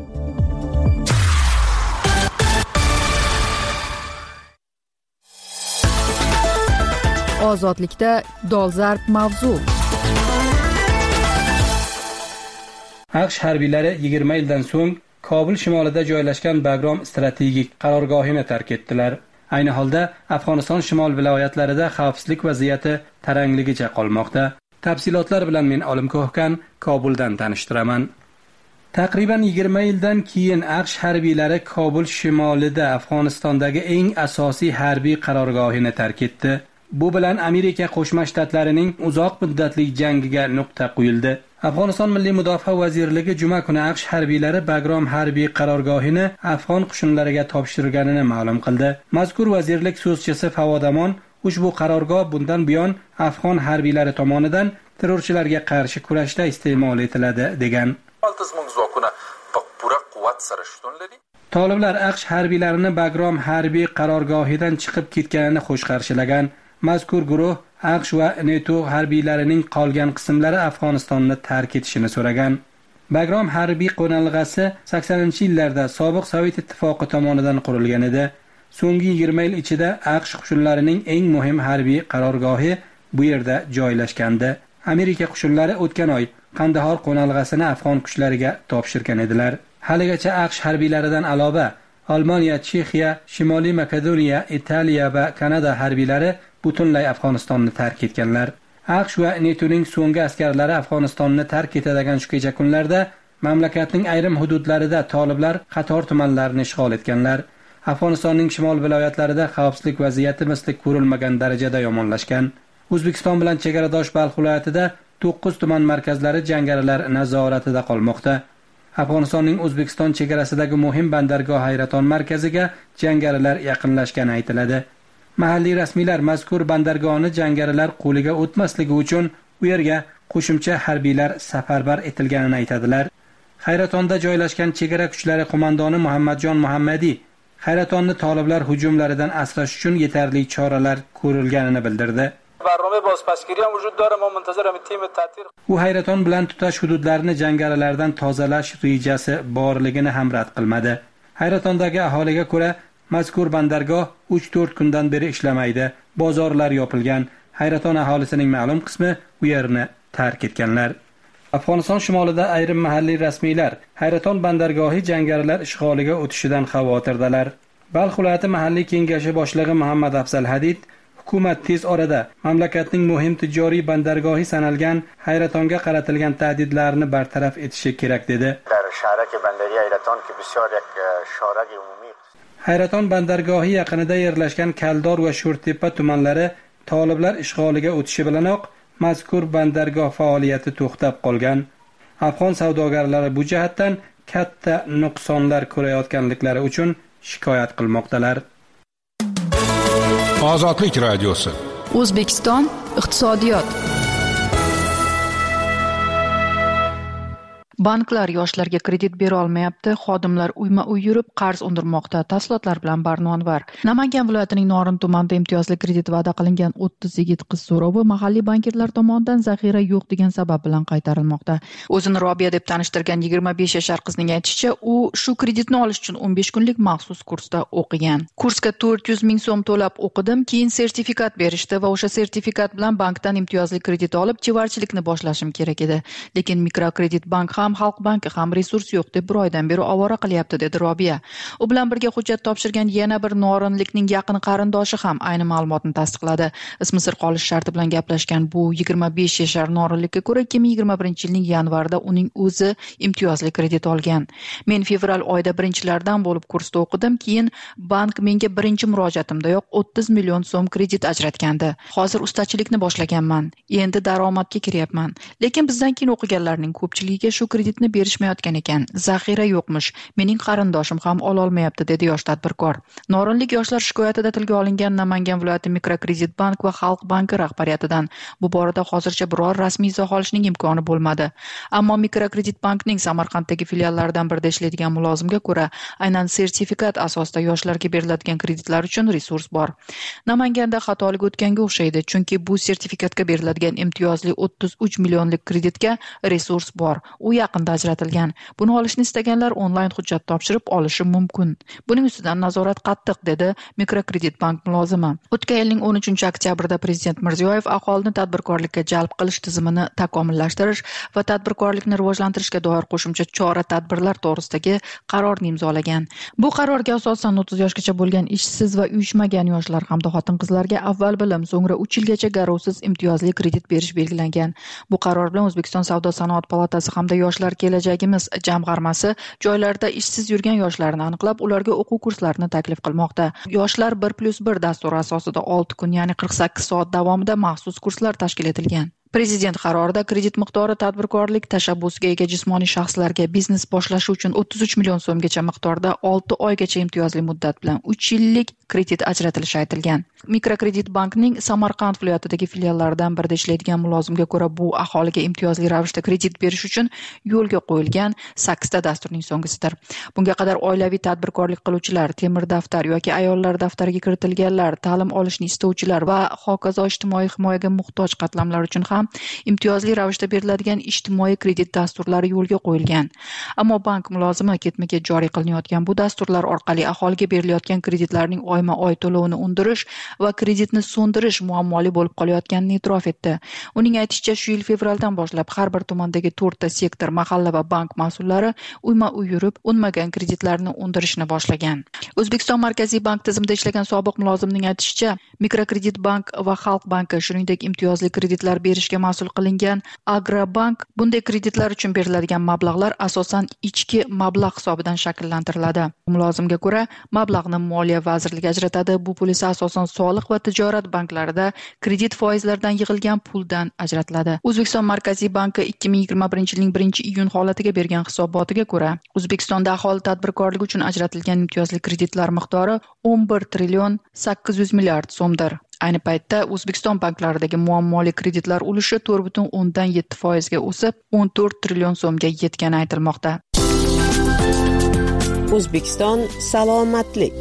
Ozodlikda dolzarb mavzu. AQSh harbiylari yigirma yildan so'ng Kobul shimolida joylashgan Bagrom strategik qarorgohini tark etdilar. Ayni holda Afg'oniston shimol viloyatlarida xavfsizlik vaziyati tarangligicha qolmoqda. Tafsilotlar bilan men Olim Ko'hkan Kobuldan tanishtiraman. Taqriban yigirma yildan keyin AQSh harbiylari Kobul shimolida Afg'onistondagi eng asosiy harbiy qarorgohini tark etdi. Bu bilan Amerika Qo'shma Shtatlarining uzoq muddatli jangiga nuqta qo'yildi. Afg'oniston Milliy mudofaa vazirligi juma kuni AQSh harbiylari Bagrom harbiy qarorgohini afg'on qo'shinlariga topshirganini ma'lum qildi. Mazkur vazirlik so'zchisi Favodamon ushbu qarorgoh bundan buyon afg'on harbiylari tomonidan terrorchilarga qarshi kurashda iste'mol etiladi degan. Toliblar AQSh harbiylarini Bagrom harbiy qarorgohidan chiqib ketganini xush qarshilagan. Mazkur guruh AQSh va NATO harbiylarining qolgan qismlari Afg'onistonni tark etishini so'ragan. Bagrom harbiy qo'nalg'asi saksoninchi yillarda sobiq Sovet ittifoqi tomonidan qurilgan edi. So'nggi yigirma yil ichida AQSh qo'shinlarining eng muhim harbiy qarorgohi bu yerda joylashgandi. Amerika qo'shinlari o'tgan oy Qandahor qo'nalg'asini afg'on kuchlariga topshirgan edilar. Haligacha AQSh harbiylaridan alova Almaniya, Chexiya, Shimoliy Makedoniya, Italiya va Kanada harbiylari butunlay Afg'onistonni tark etganlar. AQSh va NATOning so'nggi askarlari Afg'onistonni tark etadigan shu kecha kunlarda mamlakatning ayrim hududlarida toliblar qator tumanlarni ishg'ol etganlar. Afg'onistonning shimol viloyatlarida xavfsizlik vaziyati misli ko'rilmagan darajada yomonlashgan. O'zbekiston bilan chegaradosh Balx viloyatida to'qqiz tuman markazlari jangarilar nazoratida qolmoqda. Afg'onistonning O'zbekiston chegarasidagi muhim bandargoh Hayraton markaziga jangarilar yaqinlashgani aytiladi. Mahalliy rasmiylar mazkur bandargohni jangarilar qo'liga o'tmasligi uchun u yerga qo'shimcha harbiylar safarbar etilganini aytadilar. Hayratonda joylashgan chegara kuchlari qo'mondoni Muhammadjon Muhammadiy Hayratonni toliblar hujumlaridan asrash uchun yetarli choralar ko'rilganini bildirdi. U Hayraton bilan tutash hududlarni jangarilardan tozalash rejasi borligini ham rad qilmadi. Hayratondagi aholiga ko'ra, mazkur bandargoh uch to'rt kundan beri ishlamaydi. Bozorlar yopilgan. Hayraton aholisining ma'lum qismi u yerni tark etganlar. Afg'oniston shimolida ayrim mahalliy rasmiylar Hayraton bandargohi jangarilar ishg'oliga o'tishidan xavotirdalar. Balx viloyati mahalliy kengashi boshlig'i Muhammad Afzal Hadid hukumat tez orada mamlakatning muhim tijoriy bandargohi sanalgan Hayratonga qaratilgan tahdidlarni bartaraf etishi kerak dedi. Hayraton bandargohi yaqinida yerlashgan Kaldor va Sho'rtepa tumanlari toliblar ishg'oliga o'tishi bilanoq mazkur bandargoh faoliyati to'xtab qolgan. Afg'on savdogarlari bu jihatdan katta nuqsonlar ko'rayotganliklari uchun shikoyat qilmoqdalar. Ozodlik radiosi. O'zbekiston iqtisodiyot. Banklar yoshlarga kredit bera olmayapti, xodimlar uyma-uy yurib qarz undirmoqda. Tafsilotlar bilan Barno Anvar. Namangan viloyatining Norin tumanida imtiyozli kredit va'da qilingan o'ttiz yigit qiz so'rovi mahalliy bankirlar tomonidan zaxira yo'q degan sabab bilan qaytarilmoqda. O'zini Robiya deb tanishtirgan yigirma besh yashar qizning aytishicha, u shu kreditni olish uchun o'n besh kunlik maxsus kursda o'qigan. Kursga to'rt yuz ming so'm to'lab o'qidim, keyin sertifikat berishdi va o'sha sertifikat bilan bankdan imtiyozli kredit olib, chevarchilikni boshlashim kerak edi. Lekin mikrokredit bank ham Xalq banki ham resurs yo'q deb bir oydan beri ovora qilyapti, dedi Robiya. U bilan birga hujjat topshirgan yana bir norinlikning yaqin qarindoshi ham ayni ma'lumotni tasdiqladi. Ismi sir qolish sharti bilan gaplashgan bu yigirma besh yashar norinlikka ko'ra ikki ming yigirma birinchi yilning yanvarida uning o'zi imtiyozli kredit olgan. Men fevral oyida birinchilardan bo'lib kursda o'qidim, keyin bank menga birinchi murojaatimdayoq o'ttiz million so'm kredit ajratgandi. Hozir ustachilikni boshlaganman. Endi daromadga kiryapman. Lekin bizdan keyin o'qiganlarning ko'pchiligiga shu kreditni berishmayotgan ekan. Zaxira yo'qmish. Mening qarindoshim ham ola olmayapti, dedi yosh tadbirkor. Norinlik yoshlar shikoyatida tilga olingan Namangan viloyati mikrokredit bank va Xalq banki rahbariyatidan bu borada hozircha biror rasmiy izoh olishning imkoni bo'lmadi. Ammo mikrokredit bankning Samarqanddagi filiallaridan birida ishlaydigan mulozimga ko'ra, aynan sertifikat asosida yoshlarga beriladigan kreditlar uchun resurs bor. Namanganda xatolik o'tganga o'xshaydi, chunki bu sertifikatga beriladigan imtiyozli o'ttiz uch millionlik kreditga resurs bor. U yaqinda ajratilgan. Buni olishni istaganlar onlayn hujjat topshirib olishi mumkin. Buning ustidan nazorat qattiq, dedi Mikrokredit bank mulozimi. O'tgan yilning o'n uchinchi oktyabrida Prezident Mirziyoyev aholini tadbirkorlikka jalb qilish tizimini takomillashtirish va tadbirkorlikni rivojlantirishga doir qo'shimcha chora-tadbirlar to'g'risidagi qarorni imzolagan. Bu qarorga asosan o'ttiz yoshgacha bo'lgan ishsiz va uyushmagan yoshlar hamda xotin-qizlarga avval bilim, so'ngra uch yilgacha garovsiz imtiyozli kredit berish belgilangan. Bu qaror bilan O'zbekiston Savdo-sanoat palatasi hamda Yoshlar kelajagimiz jamg'armasi joylarda ishsiz yurgan yoshlarni aniqlab, ularga o'quv kurslarini taklif qilmoqda. Yoshlar bir plus bir dasturi asosida olti kun, ya'ni qirq sakkiz soat davomida maxsus kurslar tashkil etilgan. Prezident qarorida kredit miqdori tadbirkorlik tashabbusiga ega jismoniy shaxslarga biznes boshlashi uchun o'ttiz uch million so'mgacha miqdorda olti oygacha imtiyozli muddat bilan uch yillik kredit ajratilishi aytilgan. Mikrokredit bankning Samarqand viloyatidagi filiallaridan birida ishlaydigan mulozimga ko'ra, bu aholiga imtiyozli ravishda kredit berish uchun yo'lga qo'yilgan sakkizta dasturning so'nggisidir. Bunga qadar oilaviy tadbirkorlik qiluvchilar, temir daftar yoki ayollar daftariga kiritilganlar, ta'lim olishni istovchilar va hokazo ijtimoiy himoyaga muhtoj qatlamlar uchun ham imtiyozli ravishda beriladigan ijtimoiy kredit dasturlari yo'lga qo'yilgan. Ammo bank mulozimi ketma-ket joriy qilinayotgan bu dasturlar orqali aholiga berilayotgan kreditlarning oyma-oy to'lovini undirish va kreditni so'ndirish muammoli bo'lib qolayotganini e'tirof etdi. Uning aytishicha, shu yil fevraldan boshlab har bir tumandagi to'rtta sektor, mahalla va bank mas'ullari uyma-uy yurib, unmagan kreditlarni undirishni boshlagan. O'zbekiston Markaziy bank tizimida ishlagan sobiq mulozimning aytishicha, Mikrokredit bank va Xalq banki, shuningdek imtiyozli kreditlar berishga mas'ul qilingan Agrobank bunday kreditlar uchun beriladigan mablag'lar asosan ichki mablag' hisobidan shakllantiriladi. Mulozimga ko'ra, mablag'ni Moliya vazirligi ajratadi. Bu pul esa asosan soliq va tijorat banklarida kredit foizlaridan yig'ilgan puldan ajratiladi. O'zbekiston Markaziy banki ikki ming yigirma birinchi yilning birinchi iyun holatiga bergan hisobotiga ko'ra, O'zbekistonda aholi tadbirkorligi uchun ajratilgan imtiyozli kreditlar miqdori o'n bir trillion sakkiz yuz milliard so'mdir. Ayni paytda O'zbekiston banklaridagi muammoli kreditlar ulushi to'rt butun o'ndan yetti foizga o'sib, o'n to'rt trillion so'mga yetgani aytilmoqda. O'zbekiston salomatlik.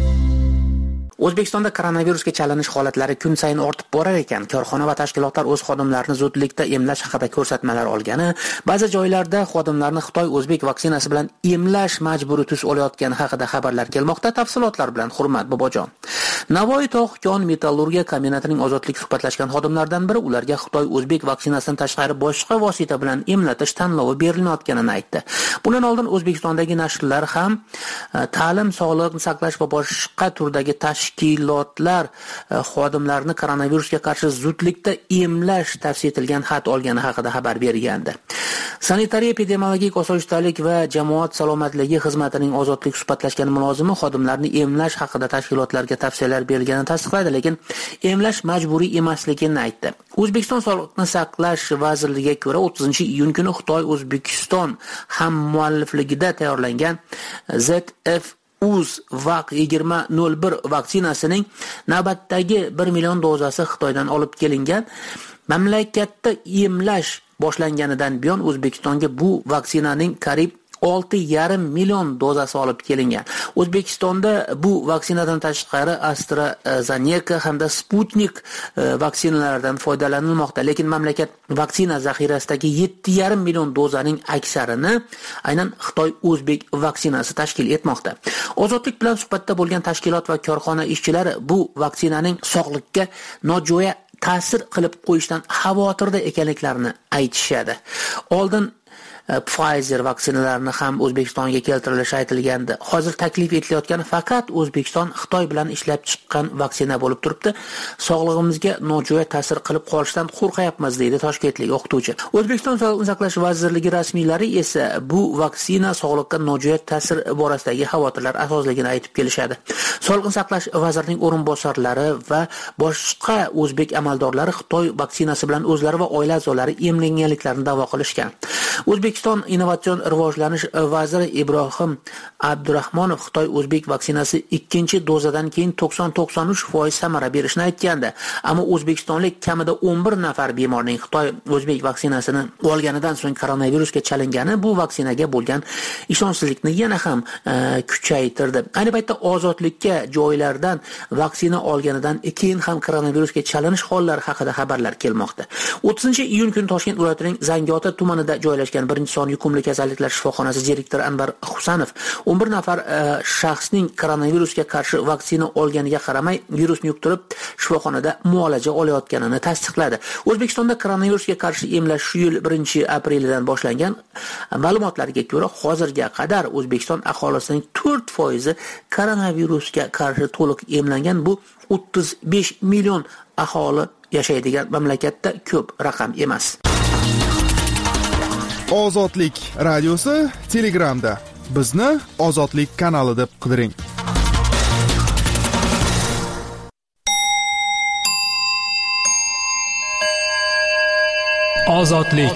O'zbekistonda koronavirusga chalinish holatlari kun sayin ortib borar ekan. Korxona va tashkilotlar o'z xodimlarini zudlikda emlash haqida ko'rsatmalar olgani, ba'zi joylarda xodimlarni Xitoy o'zbek vaksinasi bilan emlash majburiy tus olayotgani haqida xabarlar kelmoqda. Tafsilotlar bilan Hurmat Bobojon. Navoiy tog' kon metallurgiya kombinatining ozodlik suhbatlashgan xodimlardan biri ularga Xitoy o'zbek vaksinasidan tashqari boshqa vosita bilan emlatish tanlovi berilmayotganini aytdi. Bundan oldin O'zbekistondagi nashrlar ham ta'lim, sog'liqni saqlash va boshqa turdagi tashkilotlar xodimlarni koronavirusga qarshi zudlikda emlash tavsiya etilgan xat olgani haqida xabar bergandi. Sanitariya epidemiologik osoyishtalik va jamoat salomatligi xizmatining ozodlik suhbatlashgan mulozimi xodimlarni emlash haqida tashkilotlarga tavsiyalar berilganini tasdiqladi, lekin emlash majburiy emasligini aytdi. O'zbekiston Sog'liqni saqlash vazirligiga ko'ra, o'ttizinchi iyun kuni Xitoy O'zbekiston hammuallifligida tayyorlangan Z F Uz vaq yigirma nol bir vaksinasining navbatdagi bir million dozasi Xitoydan olib kelingan. Mamlakatda emlash boshlanganidan buyon O'zbekistonga bu vaksinaning qariyb olti yarim million dozasi olib kelingan. O'zbekistonda bu vaksinadan tashqari AstraZeneca hamda Sputnik vaksinalaridan foydalanilmoqda, lekin mamlakat vaksina zaxirasidagi yetti yarim million dozaning aksarini aynan Xitoy o'zbek vaksinasi tashkil etmoqda. Ozodlik bilan suhbatda bo'lgan tashkilot va korxona ishchilari bu vaksinaning sog'liqqa nojo'ya ta'sir qilib qo'yishdan xavotirda ekanliklarini aytishadi. Oldin Pfizer vaksinalarini ham O'zbekistonga keltirilishi aytilgandi. Hozir taklif etilayotgani faqat O'zbekiston Xitoy bilan ishlab chiqqan vaksina bo'lib turibdi. Sog'lig'imizga nojo'ya ta'sir qilib qolishdan qo'rqayapmiz, deydi toshkentlik o'qituvchi. O'zbekiston Sog'liqni saqlash vazirligi rasmiylari esa bu vaksina sog'liqqa nojo'ya ta'sir borasidagi xavotirlar asosligini aytib kelishadi. Sog'liqni saqlash vazirining o'rinbosarlari va boshqa o'zbek amaldorlari Xitoy vaksinasi bilan o'zlari va oila a'zolari emlanganliklarini da'vo qilishgan. O'zbekiston Innovatsion rivojlanish vaziri Ibrohim Abdurahmonov Xitoy o'zbek vaksinasi ikkinchi dozadan keyin to'qson to'qson uch foiz samara berishini aytgandi. Ammo o'zbekistonlik kamida o'n bir nafar bemorning Xitoy o'zbek vaksinasini olganidan so'ng koronavirusga chalingani bu vaksinaga bo'lgan ishonchsizlikni yana ham e, kuchaytirdi. Ayni paytda ozodlikka joylardan vaksina olganidan keyin ham koronavirusga chalinish hollari haqida xabarlar kelmoqda. o'ttizinchi iyun kuni Toshkent viloyatining Zangiota tumanida joylashgan bir birinchi son yuqumli kasalliklar shifoxonasi direktori Anvar Husanov o'n bir nafar e, shaxsning koronavirusga qarshi vaksina olganiga qaramay virusni yuqtirib shifoxonada muolaja olayotganini tasdiqladi. O'zbekistonda koronavirusga qarshi emlash shu yil birinchi aprelidan boshlangan. Ma'lumotlarga ko'ra, hozirga qadar O'zbekiston aholisining to'rt foizi koronavirusga qarshi to'liq emlangan. Bu o'ttiz besh million aholi yashaydigan mamlakatda ko'p raqam emas. Ozodlik radiosi Telegramda. Bizni Ozodlik kanali deb qidiring. Ozodlik.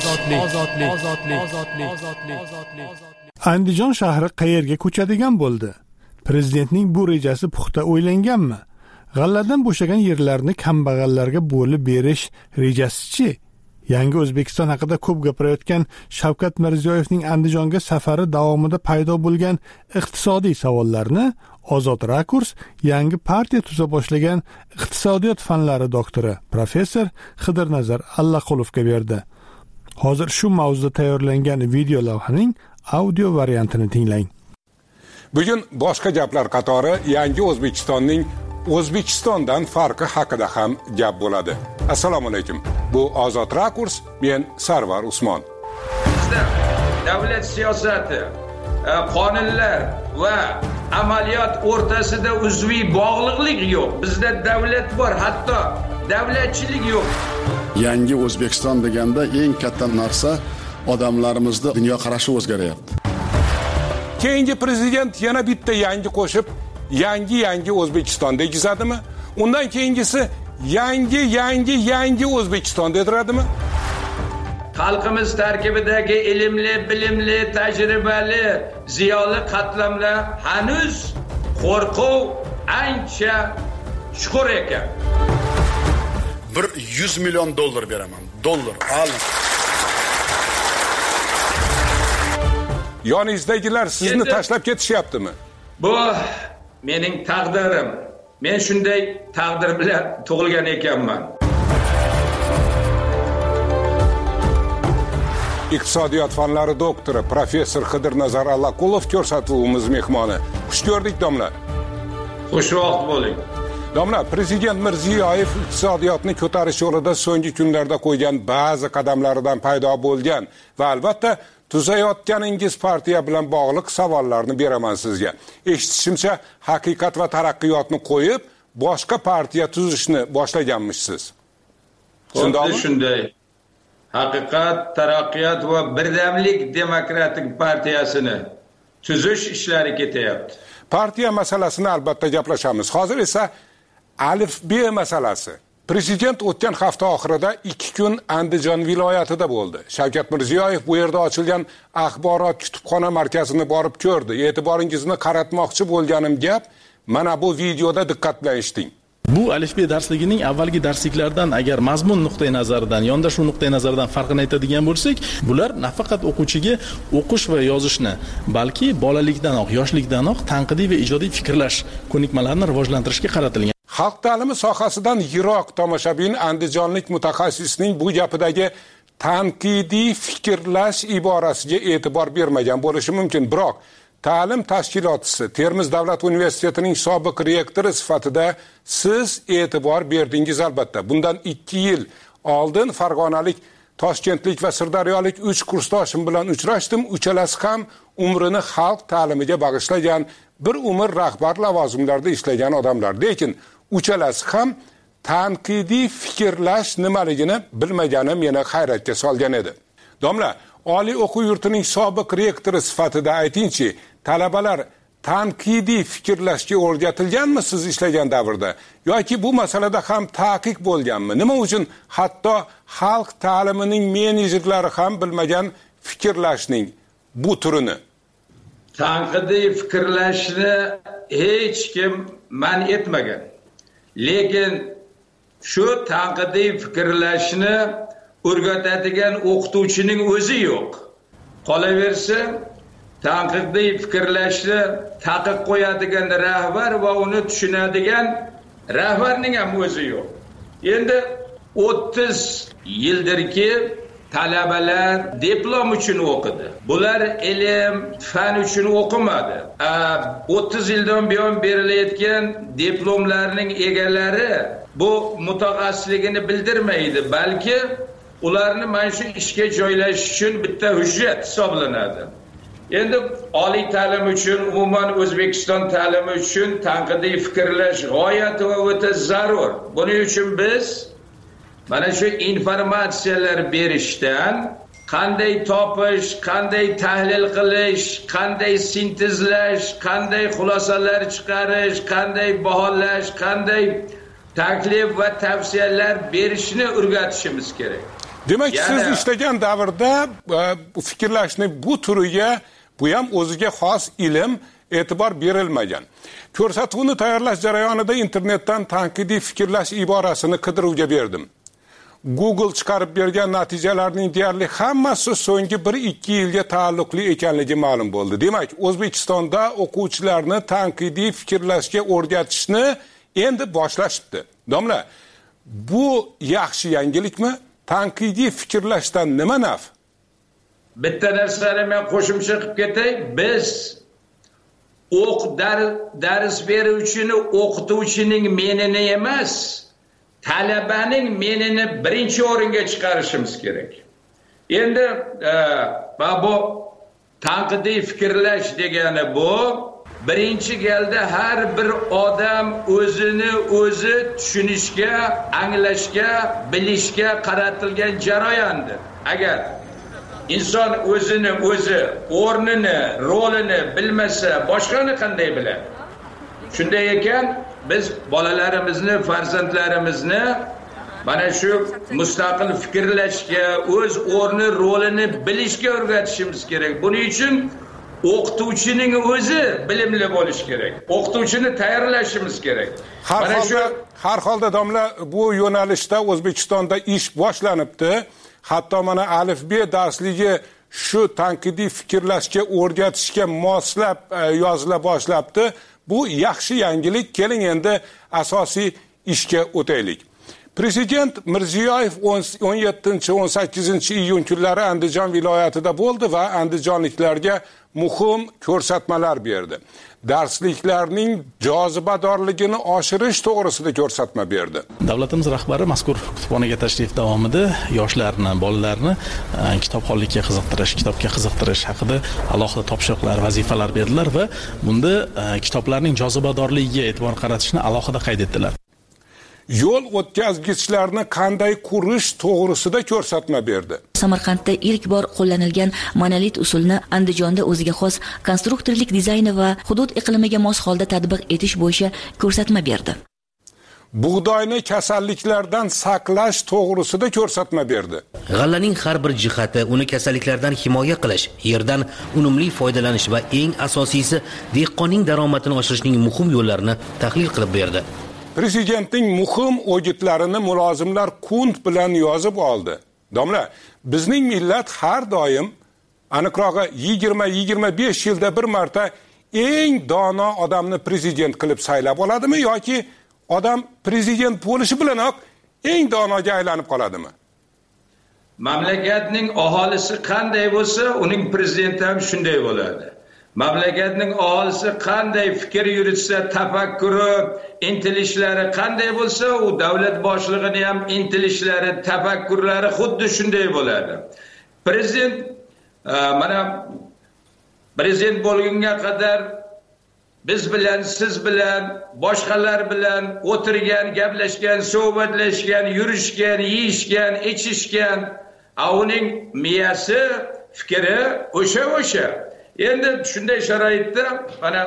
Andijon shahri qayerga ko'chadigan bo'ldi? Prezidentning bu rejasi puxta o'ylanganmi? G'alladan bo'shagan yerlarni kambag'allarga bo'lib berish rejasi-chi? Yangi O'zbekiston haqida ko'p gapirayotgan Shavkat Mirziyoyevning Andijonga safari davomida paydo bo'lgan iqtisodiy savollarni Ozod Rakurs yangi partiya tuza boshlagan iqtisodiyot fanlari doktori professor Xidirnazar Allaqulovga berdi. Hozir shu mavzuda tayyorlangan video lavhaning audio variantini tinglang. Bugun boshqa gaplar qatori yangi O'zbekistonning O'zbekistondan farqi haqida ham gap bo'ladi. Assalomu alaykum. Bu Ozod Rakurs, men Sarvar Usmon. Bizda davlat siyosati, qonunlar va amaliyot o'rtasida uzviy bog'liqlik yo'q. Bizda davlat bor, hatto davlatchilik yo'q. Yangi O'zbekiston deganda eng katta narsa odamlarimizda dunyo qarashi o'zgaryapti. Keyingi prezident yana bitta yangi qo'shib, yangi yangi O'zbekiston degizadimi? Undan keyingisi yangi yangi yangi O'zbekiston dediradimi? Xalqimiz tarkibidagi ilmli, bilimli, tajribali, ziyoli qatlamlar hanuz qo'rquv ancha chuqur ekan. bir yuz million dollar beraman. Dollar. Alın. Yoningizdagilar sizni tashlab ketishyaptimi? Bu mening taqdirim. Men shunday taqdir bilan tug'ilgan ekanman. Iqtisodiyot fanlari doktori professor Xidirnazar Allaqulov ko'rsatuvimiz mehmoni. Xush ko'rdik, domla. Xush vaqt bo'ling. Domla, Prezident Mirziyoyev iqtisodiyotni ko'tarish yo'lida so'nggi kunlarda qo'ygan ba'zi qadamlaridan paydo bo'lgan va albatta tuzayotganingiz partiya bilan bog'liq savollarni beraman sizga. Eshitishimcha, haqiqat va taraqqiyotni qo'yib, boshqa partiya tuzishni boshlaganmishsiz. Shundaymi? Shunday. Haqiqat, taraqqiyot va birdamlik demokratik partiyasini tuzish ishlari ketyapti. Partiya masalasini albatta gaplashamiz. Hozir esa Alif B masalasi. Prezident o'tgan hafta oxirida ikki kun Andijon viloyatida bo'ldi. Shavkat Mirziyoyev bu yerda ochilgan axborot kutubxona markazini borib ko'rdi. E'tiboringizni qaratmoqchi bo'lganim gap, mana bu videoda diqqat bilan eshiting. Bu Alif B darsligining avvalgi darsliklardan agar mazmun nuqtai nazaridan, yondashuv nuqtai nazaridan farqini aytadigan bo'lsak, bular nafaqat o'quvchiga o'qish va yozishni, balki bolalikdanoq, yoshlikdanoq tanqidiy va ijodiy fikrlash ko'nikmalarini rivojlantirishga qaratilgan. Xalq ta'limi sohasidan yiroq tomoshabin andijonlik mutaxassisning bu gapidagi tanqidiy fikrlash iborasiga e'tibor bermagan bo'lishi mumkin, biroq ta'lim tashkilotchisi, Termiz davlat universitetining sobiq rektori sifatida siz e'tibor berdingiz albatta. Bundan ikki yil oldin farg'onalik, toshkentlik va sirdaryolik uch kursdoshim bilan uchrashdim. Uchalasi ham umrini xalq ta'limiga bag'ishlagan, bir umr rahbar lavozimlarda ishlagan odamlar. Lekin uchalasi ham tanqidiy fikrlash nimaligini bilmagani meni hayratga solgan edi. Domla, oliy o'quv yurtining sobiq rektori sifatida aytingchi, talabalar tanqidiy fikrlashga o'rgatilganmi siz ishlagan davrda? Yoki bu masalada ham taqiq bo'lganmi? Nima uchun hatto xalq ta'limining menejerlari ham bilmagan fikrlashning bu turini? Tanqidiy fikrlashni hech kim man etmagan. Lekin shu tanqidiy fikrlashni o'rgatadigan o'qituvchining o'zi yo'q. Qolaversa, tanqidiy fikrlashni taqiq qo'yadigan rahbar va uni tushunadigan rahbarning ham o'zi yo'q. Endi o'ttiz yildirki talabalar diplom uchun o'qidi. Bular ilm, fan uchun o'qimadi. o'ttiz yildan buyon berilayotgan diplomlarning egalari bu mutaxassisligini bildirmaydi, balki ularni mana shu ishga joylashish uchun bitta hujjat hisoblanadi. Endi oliy ta'lim uchun, umuman O'zbekiston ta'limi uchun tanqidiy fikrlash g'oyat va o'ta zarur. Buning uchun biz mana shu informatsiyalar berishdan qanday topish, qanday tahlil qilish, qanday sintezlash, qanday xulosalar chiqarish, qanday baholash, qanday taklif va tavsiyalar berishni o'rgatishimiz kerak. Demak, siz ishlagan davrda bu fikrlashning bu turiga, bu ham o'ziga xos ilm, e'tibor berilmagan. Ko'rsatuvni tayyorlash jarayonida internetdan tanqidiy fikrlash iborasini qidiruvga berdim. Google chiqarib bergan natijalarning deyarli hammasi so'nggi bir ikki yilga taalluqli ekanligi ma'lum bo'ldi. Demak, O'zbekistonda o'quvchilarni tanqidiy fikrlashga o'rgatishni endi boshlashibdi. Domla, bu yaxshi yangilikmi? Tanqidiy fikrlashdan nima naf? Bitta narsani men qo'shimcha qilib ketay. Biz o'q dars beruvchini, o'qituvchining menini emas, talabaning menini birinchi o'ringa chiqarishimiz kerak. Endi bu tanqidiy fikrlash degani bu birinchi galda har bir odam o'zini o'zi tushunishga, anglashga, bilishga qaratilgan jarayondir. Agar inson o'zini o'zi, o'rnini, rolini bilmasa, boshqani qanday biladi? Shunday ekan, biz bolalarimizni, farzandlarimizni mana shu mustaqil fikrlashga, o'z o'rni, rolini bilishga o'rgatishimiz kerak. Buning uchun o'qituvchining o'zi bilimli bo'lish kerak. O'qituvchini tayyorlashimiz kerak. Har holda, har holda domla, bu yo'nalishda O'zbekistonda ish boshlanibdi. Hatto mana alif be darsligi shu tanqidiy fikrlashga o'rgatishga moslab yozila boshlabdi. Bu yaxshi yangilik. Keling endi asosiy ishga o'taylik. Prezident Mirziyoyev o'n yettinchi o'n sakkizinchi iyun kunlari Andijon viloyatida bo'ldi va andijonliklarga muhim ko'rsatmalar berdi. Darsliklarning jozibadorligini oshirish to'g'risida ko'rsatma berdi. Davlatimiz rahbari mazkur kutubxonaga tashrif davomida yoshlarni, bolalarni kitobxonlikka qiziqtirish, kitobga qiziqtirish haqida alohida topshiriqlar, vazifalar berdilar va bunda kitoblarning jozibadorligiga e'tibor qaratishni alohida qayd etdilar. Yo'l o'tkazgichlarni qanday qurish to'g'risida ko'rsatma berdi. Samarqandda ilk bor qo'llanilgan monolit usulni Andijonda o'ziga xos konstruktorlik dizayni va hudud iqlimiga mos holda tatbiq etish bo'yicha ko'rsatma berdi. Bug'doyni kasalliklardan saqlash to'g'risida ko'rsatma berdi. G'allaning har bir jihati uni kasalliklardan himoya qilish, yerdan unumli foydalanish va eng asosiysi dehqonning daromadini oshirishning muhim yo'llarini tahlil qilib berdi. Prezidentning muhim o'gitlarini mulozimlar qunt bilan yozib oldi. Domla, bizning millat har doim, aniqrog'i yigirma yigirma besh yilda bir marta eng dono odamni prezident qilib saylab oladimi yoki odam prezident bo'lishi bilanoq eng donoga aylanib qoladimi? Mamlakatning aholisi qanday bo'lsa, uning prezidenti ham shunday bo'ladi. Mamlakatning aholisi qanday fikr yuritsa, tafakkuri, intilishlari qanday bo'lsa, u davlat boshlig'ini ham intilishlari, tafakkurlari xuddi shunday bo'ladi. Prezident mana prezident bo'lgunga qadar biz bilan, siz bilan, boshqalar bilan o'tirgan, gaplashgan, suhbatlashgan, yurishgan, yeyishgan, ichishgan, uning miyasi, fikri o'sha-o'sha. Endi shunday sharoitda mana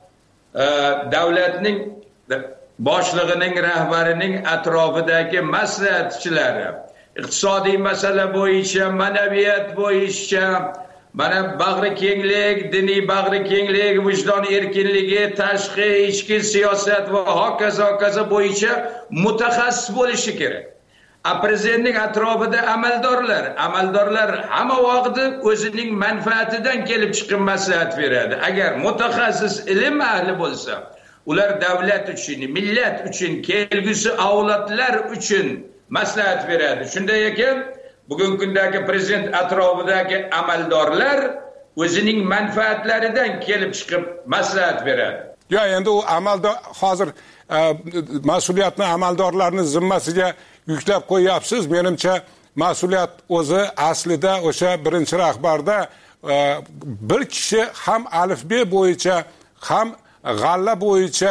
davlatning boshlig'ining, rahbarining atrofidagi maslahatchilari iqtisodiy masala bo'yicha, ma'naviyat bo'yicha, mana bag'ri kenglik, diniy bag'ri kenglik, vijdon erkinligi, tashqi, ichki siyosat va hokazo hokazo bo'yicha mutaxassis bo'lishi kerak. A prezidentning atrofida amaldorlar, amaldorlar hamma vaqtda o'zining manfaatidan kelib chiqqan maslahat beradi. Agar mutaxassis ilm ahli bo'lsa, ular davlat uchun, millat uchun, kelgusi avlodlar uchun maslahat beradi. Shunday ekan, bugungi kundagi prezident atrofidagi amaldorlar o'zining manfaatlaridan kelib chiqib maslahat beradi. Yo, endi u amaldor hozir mas'uliyatni amaldorlarning zimmasiga yuklab qo'yapsiz. Menimcha mas'uliyat o'zi aslida o'sha birinchi rahbarda bir kishi ham alifbe bo'yicha ham g'alla bo'yicha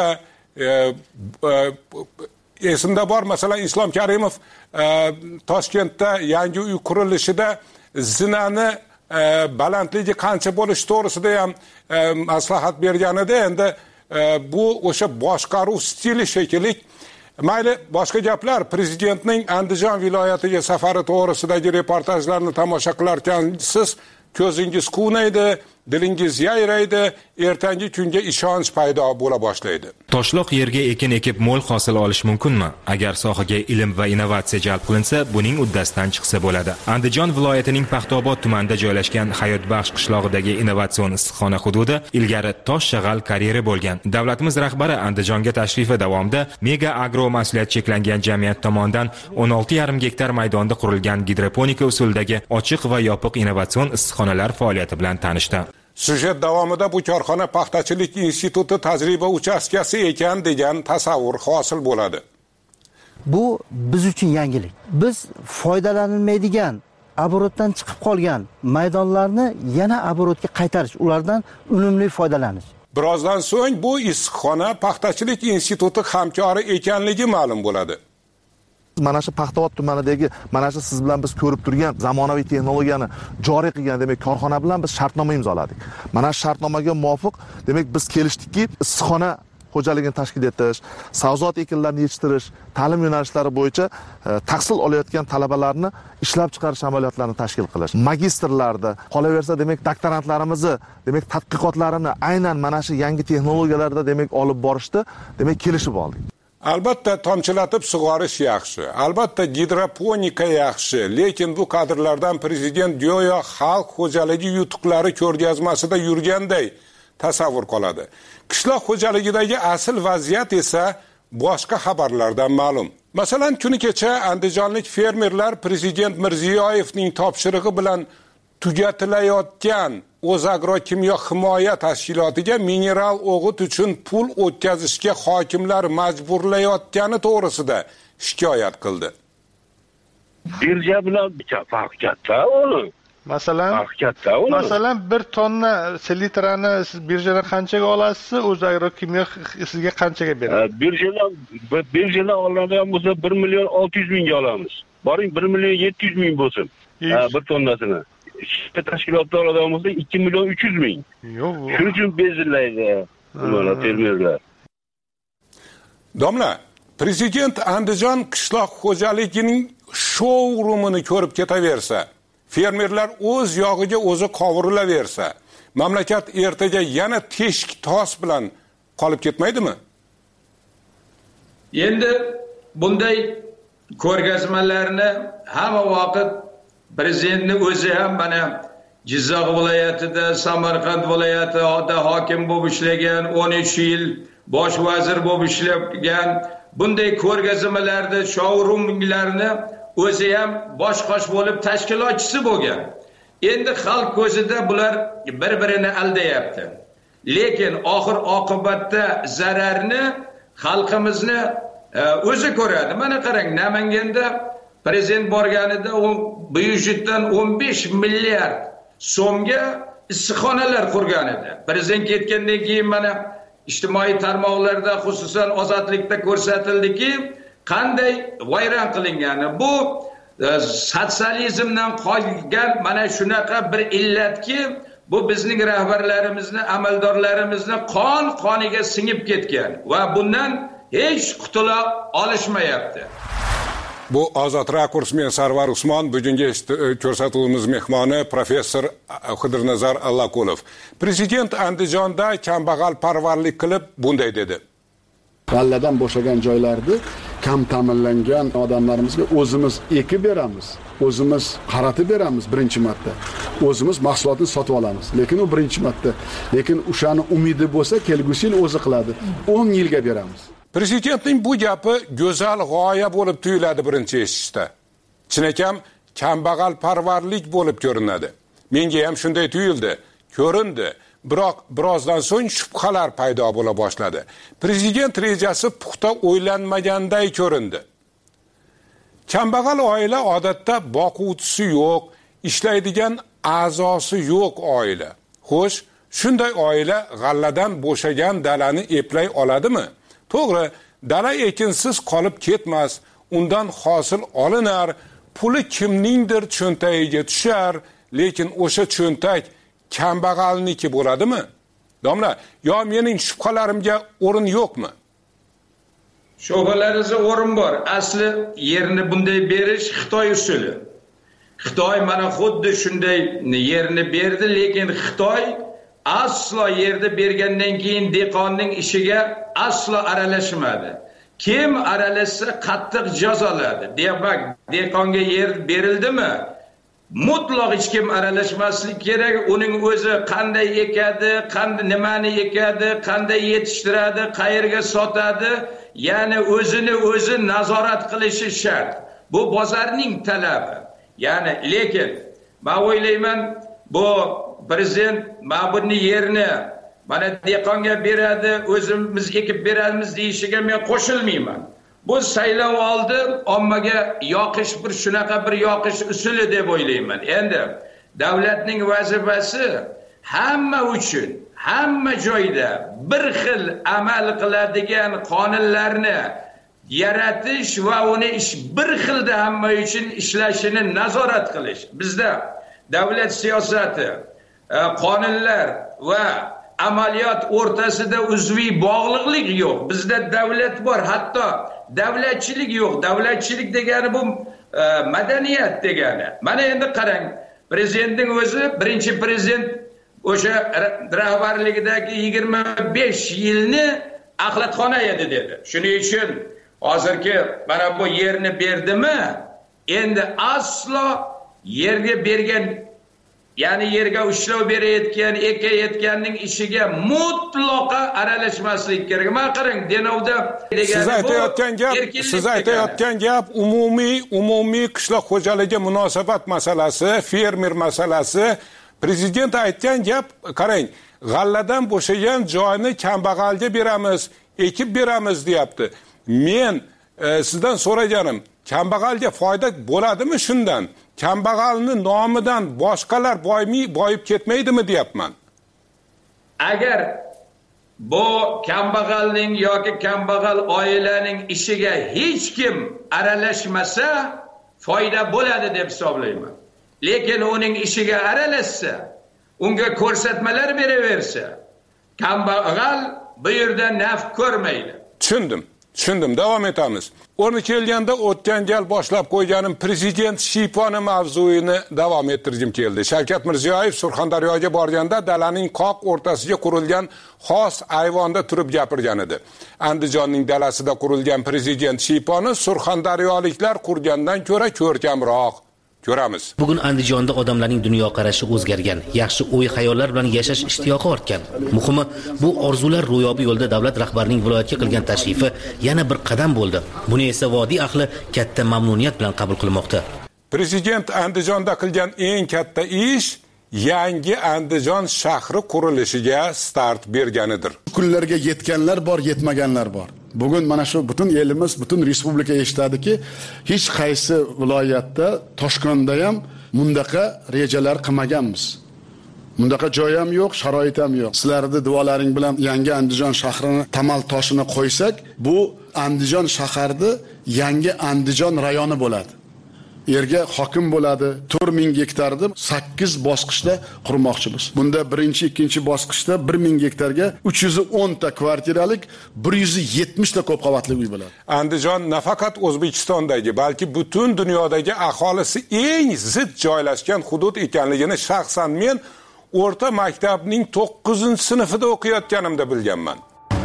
esimda bor, masalan Islom Karimov Toshkentda yangi uy qurilishida zinani balandligi qancha bo'lishi to'g'risida ham maslahat bergan edi. Endi bu o'sha boshqaruv stili shekilli. Mayli, boshqa gaplar. Prezidentning Andijon viloyatiga safari to'g'risidagi reportajlarni tomosha qilarkansiz, ko'zingiz quvnaydi, dilingiz yayraydi, ertangi kunga ishonch paydo bo'la boshlaydi. Toshloq yerga ekin ekib mo'l hosil olish mumkinmi? Agar sohaga ilm va innovatsiya jalb qilinsa, buning uddasidan chiqsa bo'ladi. Andijon viloyatining Paxtaobod tumanida joylashgan Hayotbaxsh qishlog'idagi innovatsion issiqxona hududi ilgari tosh shag'al karyeri bo'lgan. Davlatimiz rahbari Andijonga tashrifi davomida Mega Agro mas'uliyati cheklangan jamiyat tomonidan o'n olti yarim gektar maydonda qurilgan gidroponika usulidagi ochiq va yopiq innovatsion issiqxonalar faoliyati bilan tanishdi. Sujet davomida bu korxona paxtachilik instituti tajriba uchastkasi ekan degan tasavvur hosil bo'ladi. Bu biz uchun yangilik. Biz foydalanilmaydigan, aborotdan chiqib qolgan maydonlarni yana aborotga qaytarish, ulardan unumli foydalanish. Birozdan so'ng bu issiqxona paxtachilik instituti hamkori ekanligi ma'lum bo'ladi. Mana shu Paxtaobod tumanidagi, mana shu siz bilan biz ko'rib turgan zamonaviy texnologiyani joriy qilgan demak korxona bilan biz shartnoma imzoladik. Mana shu shartnomaga muvofiq demak biz kelishdikki, issiqxona xo'jaligini tashkil etish, sabzavot ekinlarini yetishtirish, ta'lim yo'nalishlari bo'yicha tahsil olayotgan talabalarni ishlab chiqarish amaliyotlarini tashkil qilish. Magistrlarda, qolaversa demak doktorantlarimizni demak tadqiqotlarini aynan mana shu yangi texnologiyalarda demak olib borishda demak kelishib oldik. Albatta tomchilatib sug'orish yaxshi, albatta gidroponika yaxshi, lekin bu kadrlardan prezident go'yo xalq xo'jaligi yutuqlari ko'rgazmasida yurganday tasavvur qoladi. Qishloq xo'jaligidagi asl vaziyat esa boshqa xabarlardan ma'lum. Masalan, kuni kecha andijonlik fermerlar prezident Mirziyoyevning topshirig'i bilan tugatilayotgan O'zagrokimyo himoya tashkilotiga mineral o'g'it uchun pul o'tkazishga hokimlar majburlayotgani to'g'risida shikoyat qildi. Birja bilan farq katta uni. Masalan, masalan bir tonna selitrani siz birjadan qanchaga olasiz, O'zagrokimyo sizga qanchaga beradi? Birjadan birjadan oladigan bo'lsa bir million olti yuz mingga olamiz. Boring bir million yetti yuz ming bo'lsin. Bir tonnasini. Tashkilotda oladigan bo'lsa ikki million uch yuz ming. Yo'q. Shuning uchun bezillaydi ular fermerlar. Domla, prezident Andijon qishloq xo'jaligining shou-rumini ko'rib ketaversa, fermerlar o'z yog'iga o'zi qovurilaversa, mamlakat ertaga yana teshik tos bilan qolib ketmaydimi? Endi bunday ko'rgazmalarni hamma vaqt prezidentning o'zi ham mana Jizzax viloyatida, Samarqand viloyatida hokim bo'lib ishlagan, o'n uch yil bosh vazir bo'lib ishlagan, bunday ko'rgazmalarda shou-rumlarni o'zi ham bosh-qosh bo'lib tashkilotchisi bo'lgan. Endi xalq ko'zida bular bir-birini aldayapti. Lekin oxir oqibatda zararni xalqimizni o'zi ko'radi. Mana qarang, Namanganda prezident borganida u byudjetdan o'n besh milliard so'mga issiqxonalar qurgan edi. Prezident ketgandan keyin mana ijtimoiy tarmoqlarda, xususan Ozodlikda ko'rsatildiki, qanday vayron qilingani. Bu sotsializmdan qolgan mana shunaqa bir illatki, bu bizning rahbarlarimizni, amaldorlarimizni qon qoniga singib ketgan va bundan hech qutula olishmayapti. Bu Ozod Rakurs, men Sarvar Usmon, bugungi ko'rsatuvimiz mehmoni professor Xidirnazar Allaqulov. Prezident Andijonda kambag'al parvarlik qilib bunday dedi. G'alladan bo'shagan joylarni kam ta'minlangan odamlarimizga o'zimiz ekib beramiz, o'zimiz qaratib beramiz birinchi marta. O'zimiz mahsulotni sotib olamiz. Lekin u birinchi marta. Lekin o'shani umidi bo'lsa, kelgusi yil o'zi qiladi. o'n yilga beramiz. Prezidentning bu gapi go'zal g'oya bo'lib tuyuladi birinchi eshitishda. Chinakam kambag'al parvarlik bo'lib ko'rinadi. Menga ham shunday tuyuldi, ko'rindi. Biroq birozdan so'ng shubhalar paydo bo'la boshladi. Prezident rejasi puxta o'ylanmaganday ko'rindi. Kambag'al oila odatda boquvchisi yo'q, ishlaydigan a'zosi yo'q oila. Xo'sh, shunday oila g'alladan bo'shagan dalani eplay oladimi? To'g'ri, dala ekinsiz qolib ketmas, undan hosil olinar, puli kimningdir cho'ntagiga tushar, lekin o'sha cho'ntak kambag'alniki bo'ladimi? Domla, yo mening shubhalarimga o'rin yo'qmi? Shubhalaringizga o'rin bor. Asli yerni bunday berish Xitoy usuli. Xitoy mana xuddi shunday yerni berdi, lekin Xitoy aslo yerni bergandan keyin dehqonning ishiga aslo aralashmadi. Kim aralashsa qattiq jazoladi. Demak, dehqonga yer berildimi? Mutlaq hech kim aralashmaslik kerak. Uning o'zi qanday ekadi, qanday nimani ekadi, qanday yetishtiradi, qayerga sotadi, ya'ni o'zini o'zi nazorat qilishi shart. Bu bozorning talabi. Ya'ni lekin men o'ylayman, bu prezident ma'budni yerni mana dehqonga beradi, o'zimiz ekib beramiz deyishiga men qo'shilmayman. Bu saylov oldi ommaga yoqish bir shunaqa bir yoqish usuli deb o'ylayman. Endi davlatning vazifasi hamma uchun, hamma joyda bir xil amal qiladigan qonunlarni yaratish va uni ish bir xilda hamma uchun ishlashini nazorat qilish. Bizda davlat siyosati, qonunlar va amaliyot o'rtasida uzviy bog'liqlik yo'q. Bizda davlat bor, hatto davlatchilik yo'q. Davlatchilik degani bu e, madaniyat degani. Mana endi qarang, prezidentning o'zi, birinchi prezident o'sha rahbarligidagi yigirma besh yilni axlatxona edi dedi. Shuning uchun hozirgi mana bu yerni berdimi? Endi aslo yerga bergan, ya'ni yerga ushlov berayotgan, ekayotganning ishiga mutlaqo aralashmaslik kerak. Men qarang, Denovda siz aytayotgan gap, siz aytayotgan gap umumiy umumiy qishloq xo'jaligi munosabat masalasi, fermer masalasi. Prezident aytgan gap, qarang, g'alladan bo'shagan joyni kambag'alga beramiz, ekib beramiz deyapti. Men e, sizdan so'raganim, kambag'alga foyda bo'ladimi shundan? Kambag'alni nomidan boshqalar boymi boyib ketmaydimi deyapman. Agar bu kambag'alning yoki kambag'al oilaning ishiga hech kim aralashmasa foyda bo'ladi deb hisoblayman. Lekin uning ishiga aralashsa, unga ko'rsatmalar beraversa, kambag'al bu yerda naf ko'rmaydi. Tushundim. Tushundim, davom etamiz. O'rni kelganda o'tgan gal boshlab qo'yganim prezident shiyponi mavzuini davom ettirgim keldi. Shavkat Mirziyoyev Surxondaryoga borganda dalaning qoq o'rtasiga qurilgan xos ayvonda turib gapirgan edi. Andijonning dalasida qurilgan prezident shiyponi surxondaryoliklar qurgandan ko'ra ko'rkamroq. Ko'ramiz. Bugun Andijonda odamlarning dunyoqarashi o'zgargan, yaxshi o'y-xayollar bilan yashash ishtiyoqi ortgan. Muhimi, bu orzular ro'yobi yo'lida davlat rahbarining viloyatga qilgan tashrifi yana bir qadam bo'ldi. Buni esa vodiy ahli katta mamnuniyat bilan qabul qilmoqda. Prezident Andijonda qilgan eng katta ish yangi Andijon shahri qurilishiga start berganidir. Kunlarga yetganlar bor, yetmaganlar bor. Bugun mana shu butun elimiz, butun respublika eshitadiki, hech qaysi viloyatda, Toshkentda ham bundaqa rejalar qilmaganmiz. Bundaqa joy ham yo'q, sharoit ham yo'q. Sizlarning duolaring bilan yangi Andijon shahrini tamal toshini qo'ysak, bu Andijon shaharida yangi Andijon rayoni bo'ladi. Yerga hokim bo'ladi. to'rt ming gektarni sakkiz bosqichda qurmoqchimiz. Bunda birinchi, ikkinchi bosqichda bir ming gektarga uch yuz o'n ta kvartiralik, bir yuz yetmish ta ko'p qavatli uy bo'ladi. Andijon nafaqat O'zbekistondagi, balki butun dunyodagi aholisi eng zid joylashgan hudud ekanligini shaxsan men o'rta maktabning to'qqizinchi sinfida o'qiyotganimda bilganman.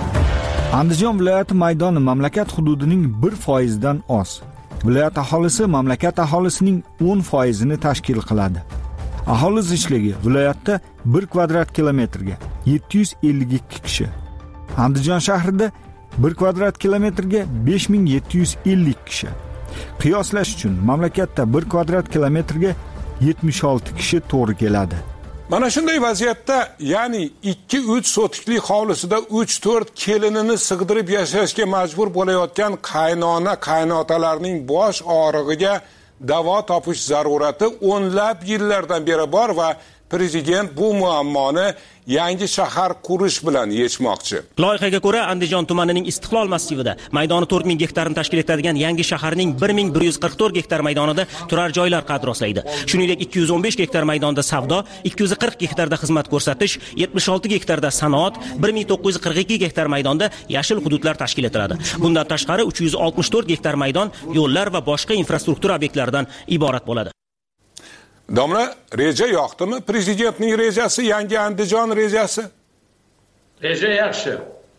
Andijon viloyati maydoni mamlakat hududining bir foiz dan oz. Viloyat aholisi mamlakat aholisining o'n foiz ni tashkil qiladi. Aholi zichligi viloyatda bir kvadrat kilometrga yetti yuz ellik ikki kishi. Andijon shahrida bir kvadrat kilometrga besh ming yetti yuz ellik kishi. Qiyoslash uchun mamlakatda bir kvadrat kilometrga yetmish olti kishi to'g'ri keladi. Mana shunday vaziyatda, ya'ni ikki uch sotikli hovlisida uch to'rt kelinini sig'dirib yashashga majbur bo'layotgan qaynona qaynotalarning bosh og'rig'iga davo topish zarurati o'nlab yillardan beri bor va prezident bu muammoni yangi shahar qurish bilan yechmoqchi. Loyihaga ko'ra Andijon tumanining Istiqlol massivida maydoni to'rt ming gektarni tashkil etadigan yangi shaharning bir ming bir yuz qirq to'rt gektar maydonida turar joylar qad rostlaydi. Shuningdek ikki yuz o'n besh gektar maydonda savdo, ikki yuz qirq gektarda xizmat ko'rsatish, yetmish olti gektarda sanoat, bir ming to'qqiz yuz qirq ikki gektar maydonda yashil hududlar tashkil etiladi. Bundan tashqari uch yuz oltmish to'rt gektar maydon yo'llar va boshqa infrastruktura obyektlaridan iborat bo'ladi. Domla, reja yoqdimi? Prezidentning rejasi, yangi Andijon rejasi? Reja yaxshi.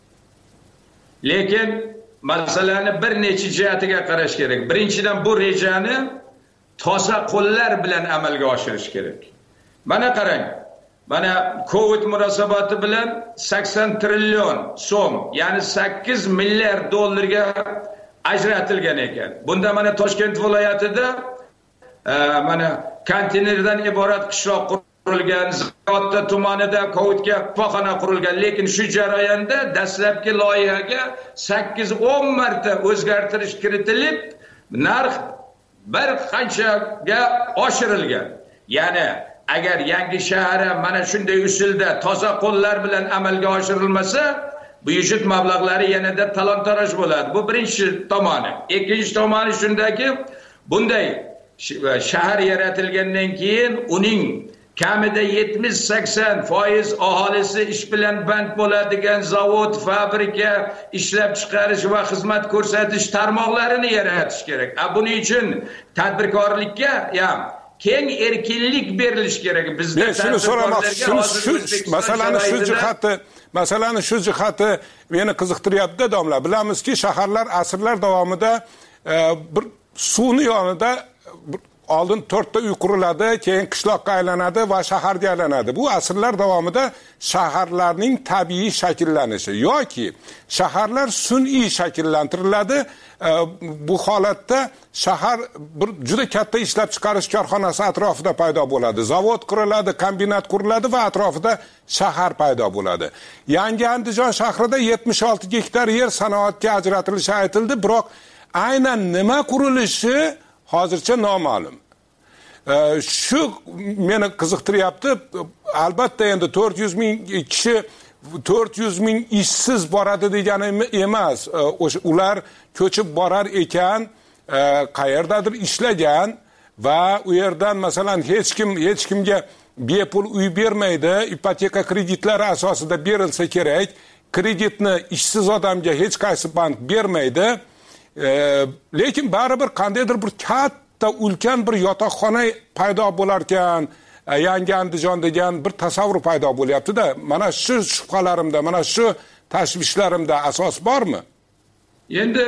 Lekin masalani bir necha jihatiga qarash kerak. Birinchidan bu rejani toza qo'llar bilan amalga oshirish kerak. Mana qarang. Mana Covid munosabati bilan sakson trillion so'm, ya'ni sakkiz milliard dollarga ajratilgan ekan. Bunda mana Toshkent viloyatida mana konteynerdan iborat qishloq qurilgan, Zig'otda tumanida Covidga shifoxona qurilgan, lekin shu jarayonda dastlabki loyihaga sakkiz o'n marta o'zgartirish kiritilib, narx bir qanchaga oshirilgan. Ya'ni agar yangi shahar mana shunday usulda toza qo'llar bilan amalga oshirilmasa, byudjet mablag'lari yanada talon-taroj bo'ladi. Bu birinchi tomoni. Ikkinchi tomoni shundaki, bunday shahar yaratilgandan keyin uning kamida yetmish sakson foiz aholisi ish bilan band bo'ladigan zavod, fabrika, ishlab chiqarish va xizmat ko'rsatish tarmoqlarini yaratish kerak. Buning uchun tadbirkorlikka ham keng erkinlik berilish kerak. Bizda shuni so'ramoqchi, shu masalani shu jihati, masalani shu jihati meni qiziqtiryapti, domla. Bilamizki, shaharlar asrlar davomida bir suvni yonida oldin to'rtta uy quriladi, keyin qishloqqa aylanadi va shaharga aylanadi. Bu asrlar davomida shaharlarning tabiiy shakllanishi yoki shaharlar sun'iy shakllantiriladi. Bu holatda shahar bir juda katta ishlab chiqarish korxonasi atrofida paydo bo'ladi. Zavod quriladi, kombinat quriladi va atrofida shahar paydo bo'ladi. Yangi Andijon shahrida yetmish olti gektar yer sanoatga ajratilishi aytildi, biroq aynan nima qurilishi hozircha noma'lum. Shu meni qiziqtiryapti. Albatta endi to'rt yuz ming kishi, to'rt yuz ming ishsiz boradi degani emas. O'sha ular ko'chib borar ekan, qayerdadir ishlagan va u yerdan masalan hech kim hech kimga bepul uy bermaydi, ipoteka kreditlari asosida berilsa kerak. Kreditni ishsiz odamga hech qaysi bank bermaydi. Lekin baribir qandaydir bir katta ulkan bir yotoqxona paydo bo'lar ekan, yangi Andijon degan bir tasavvur paydo bo'lyapti-da. Mana shu shubhalarimda, mana shu tashvishlarimda asos bormi? Endi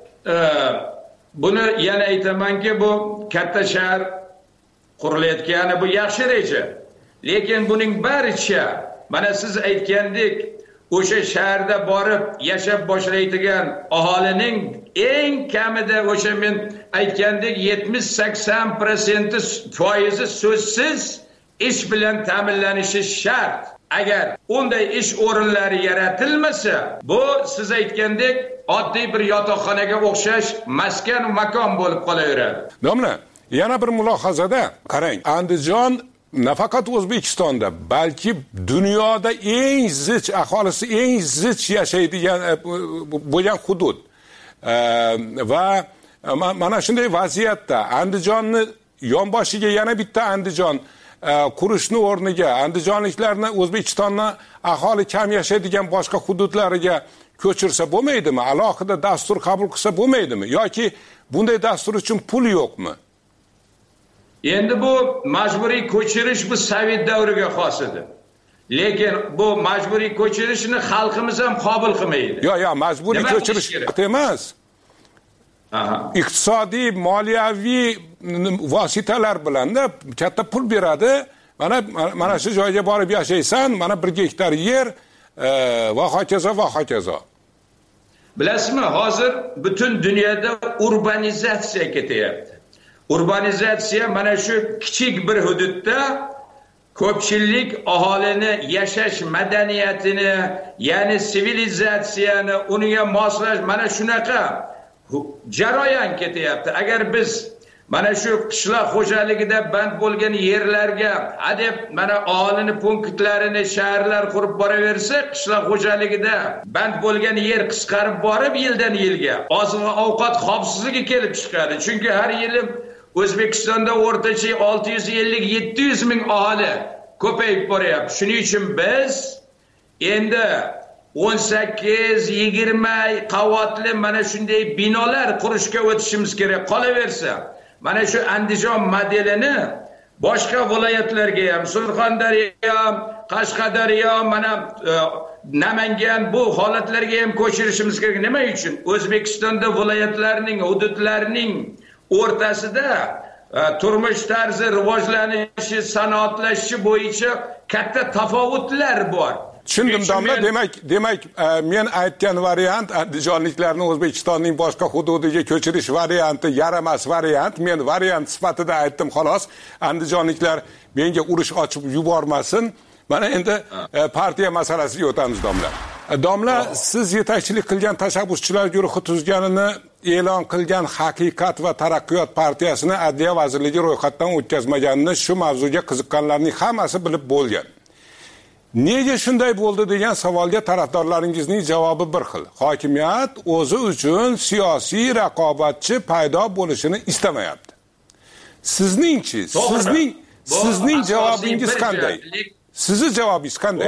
buni yana aytamanki, bu katta shahar qurilayotgani bu yaxshi reja. Lekin buning baricha mana siz aytgandek o'sha shaharda borib yashab boshlaydigan aholining eng kamida o'sha men aytgandek yetmish sakson foizi so'zsiz ish bilan ta'minlanishi shart. Agar unday ish o'rinlari yaratilmasa, bu siz aytgandek oddiy bir yotoqxonaga o'xshash maskan makon bo'lib qolaveradi. Domla, yana bir mulohazada qarang, Andijon nafaqat O'zbekistonda, balki dunyoda eng zich, aholisi eng zich yashaydigan bo'lgan hudud. Va mana shunday vaziyatda Andijonni yonboshiga yana bitta Andijon qurishni o'rniga andijonliklarni O'zbekistonning aholi kam yashaydigan boshqa hududlariga ko'chirsa bo'lmaydimi? Alohida dastur qabul qilsa bo'lmaydimi? Yoki bunday dastur uchun pul yo'qmi? Endi bu majburiy ko'chirish bu Sovet davriga xos edi. Lekin bu majburiy ko'chirishni xalqimiz ham qabul qilmaydi. Yo'q, yo'q, majburiy ko'chirish emas. Iqtisodiy, moliyaviy vositalar bilan da katta pul beradi. Mana mana shu joyga borib yashaysan, mana bir gektar yer va hokazo va hokazo. Bilasizmi, hozir butun dunyoda urbanizatsiya ketyapti. Urbanizatsiya mana shu kichik bir hududda ko'pchilik aholini yashash madaniyatini, ya'ni sivilizatsiyani uniga moslash, mana shunaqa jarayon ketyapti. Agar biz mana shu qishloq xo'jaligida band bo'lgan yerlarga hadeb mana aholini punktlarini shaharlar qurib boraversa, qishloq xo'jaligida band bo'lgan yer qisqarib borib yildan yilga oziq ovqat xavfsizligi kelib chiqadi. Chunki har yili O'zbekistonda o'rtacha olti yuz ellik yetti yuz ming aholi ko'payib boryapti. Shuning uchun biz endi o'n sakkiz yigirma qavatli mana shunday binolar qurishga o'tishimiz kerak. Qolaversa, mana shu Andijon modelini boshqa viloyatlarga ham, Surxondaryo, Qashqadaryo, mana Namangan bu holatlarga ham ko'chirishimiz kerak. Nima uchun? O'zbekistonda viloyatlarning, hududlarning o'rtasida turmush tarzi rivojlanishi, sanoatlashishi bo'yicha katta tafovutlar bor. Tushundim domla, demak, demak men aytgan variant andijonliklarni O'zbekistonning boshqa hududiga ko'chirish varianti yaramas variant. Men variant sifatida aytdim xolos. Andijonliklar menga urush ochib yubormasin. Mana endi partiya masalasiga o'tamiz domla. Domla, siz yetakchilik qilgan tashabbuschilar guruhi tuzganini e'lon qilgan Haqiqat va taraqqiyot partiyasini Adliya vazirligi ro'yxatdan o'tkazmaganini shu mavzuga qiziqqanlarning hammasi bilib bo'lgan. Nega shunday bo'ldi degan savolga tarafdorlaringizning javobi bir xil. Hokimiyat o'zi uchun siyosiy raqobatchi paydo bo'lishini istamayapti. Sizningchi, sizning sizning javobingiz qanday? Sizning javobingiz qanday?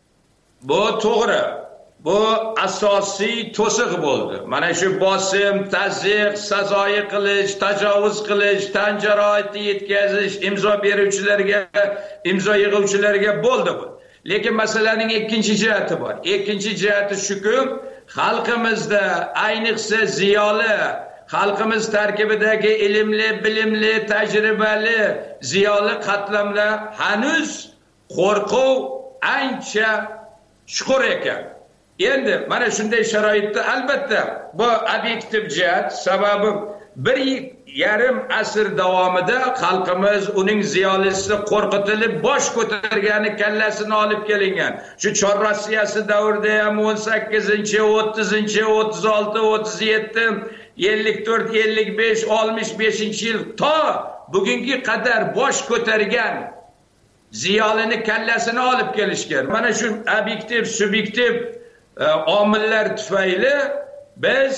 Bu to'g'ri. Bu asosiy to'siq bo'ldi. Mana shu bosim, tazyiq, sazoyi qilish, tajovuz qilish, tan jarohati yetkazish, imzo beruvchilarga, imzo yig'uvchilarga bo'ldi bu. Lekin masalaning ikkinchi jihati bor. Ikkinchi jihati shuki, xalqimizda ayniqsa ziyoli, xalqimiz tarkibidagi ilmli, bilimli, tajribali ziyoli qatlamlar hanuz qo'rquv ancha chuqur ekan. Endi mana shunday sharoitda albatta bu obyektiv jihat, sababi bir yarim asr davomida xalqimiz uning ziyolisi qo'rqitilib bosh ko'targani, kallasini olib kelingan. Shu Chor Rossiyasi davrida ham o'n sakkizinchi, o'ttizinchi, o'ttiz olti, o'ttiz yetti, ellik to'rt, ellik besh, oltmish beshinchi yil to bugungi qadar bosh ko'targan ziyolini kallasini olib kelishgan. Mana shu obyektiv, subyektiv omillar tufayli biz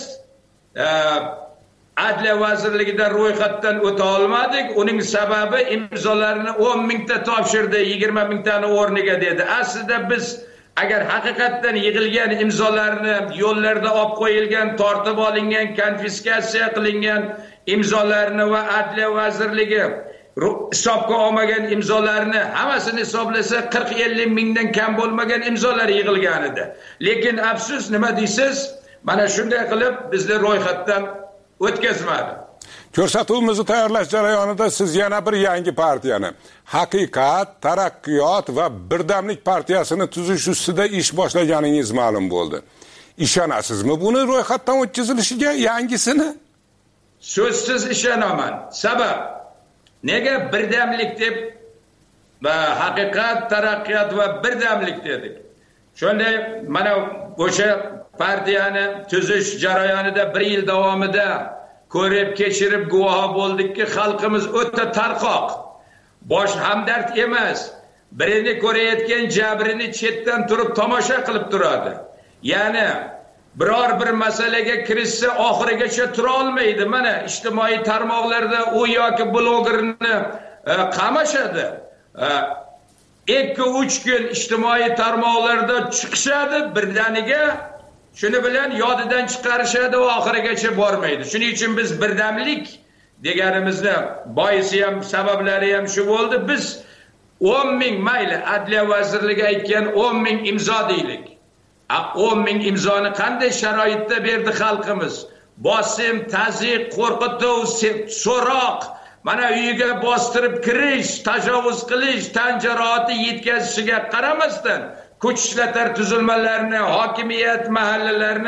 Adliya vazirligida ro'yxatdan o'ta olmadik. Uning sababi imzolarni o'n mingta topshirdi, yigirma mingtani o'rniga dedi. Aslida biz agar haqiqatdan yig'ilgan imzolarni yo'llarda olib qo'yilgan, tortib olingan, konfiskatsiya qilingan imzolarni va Adliya vazirligi hisobga olmagan imzolarni hammasini hisoblasa qirq ellik mingdan kam bo'lmagan imzolar yig'ilgan edi. Lekin afsus, nima deysiz? Mana shunday qilib bizni ro'yxatdan o'tkazmadi. Ko'rsatuvimizni tayyorlash jarayonida siz yana bir yangi partiyani, Haqiqat, Taraqqiyot va Birdamlik partiyasini tuzish ustida ish boshlaganingiz ma'lum bo'ldi. Ishonasizmi buni ro'yxatdan o'tkazilishiga, yangisini? So'zsiz ishonaman. Sabab nega birdamlik deb va Haqiqat, Taraqqiyot va Birdamlik dedik? Shunday mana o'sha partiyani tuzish jarayonida bir yil davomida ko'rib, kechirib guvohi bo'ldikki, xalqimiz o'ta tarqoq. Bosh hamdard emas. Birini ko'rayotgan jabrini chetdan turib tomosha qilib turadi. Ya'ni biror bir masalaga kirishsa oxirigacha tura olmaydi. Mana ijtimoiy tarmoqlarda u yoki blogerni qamashadi. ikki uch kun ijtimoiy tarmoqlarda chiqishadi birdaniga, shuni bilan yodidan chiqarishadi va oxirigacha bormaydi. Shuning uchun biz birdamlik deganimizni boisi ham, sabablari ham shu bo'ldi. Biz o'n ming mayli Adliya vazirligi aytgan o'n ming imzo deylik. o'n ming imzoni qanday sharoitda berdi xalqimiz? Bosim, tazyiq, qo'rqituv, so'roq, mana uyiga bostirib kirish, tajovuz qilish, tan jarohati yetkazishiga qaramasdan kuch ishlatar tuzilmalarni, hokimiyat mahallalarni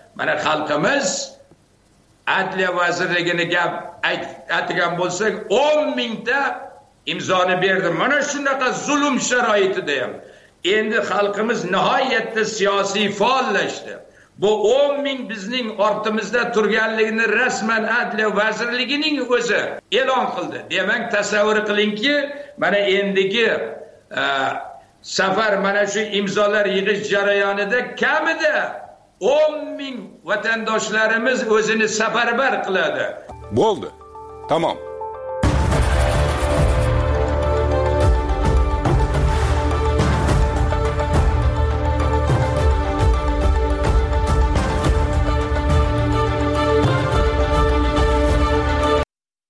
mana xalqimiz Adliya vazirligini gap aytgan bo'lsak, o'n mingta imzoni berdi. Mana shunaqa zulm sharoitida ham endi xalqimiz nihoyatda siyosiy faollashdi. Bu o'n ming bizning ortimizda turganligini rasman Adliya vazirligining o'zi e'lon qildi. Demak, tasavvur qilingki, mana endigi e, safar mana shu imzolar yig'ish jarayonida kamida o'n ming vatandoshlarimiz o'zini safarbar qiladi. Bo'ldi. Tamom.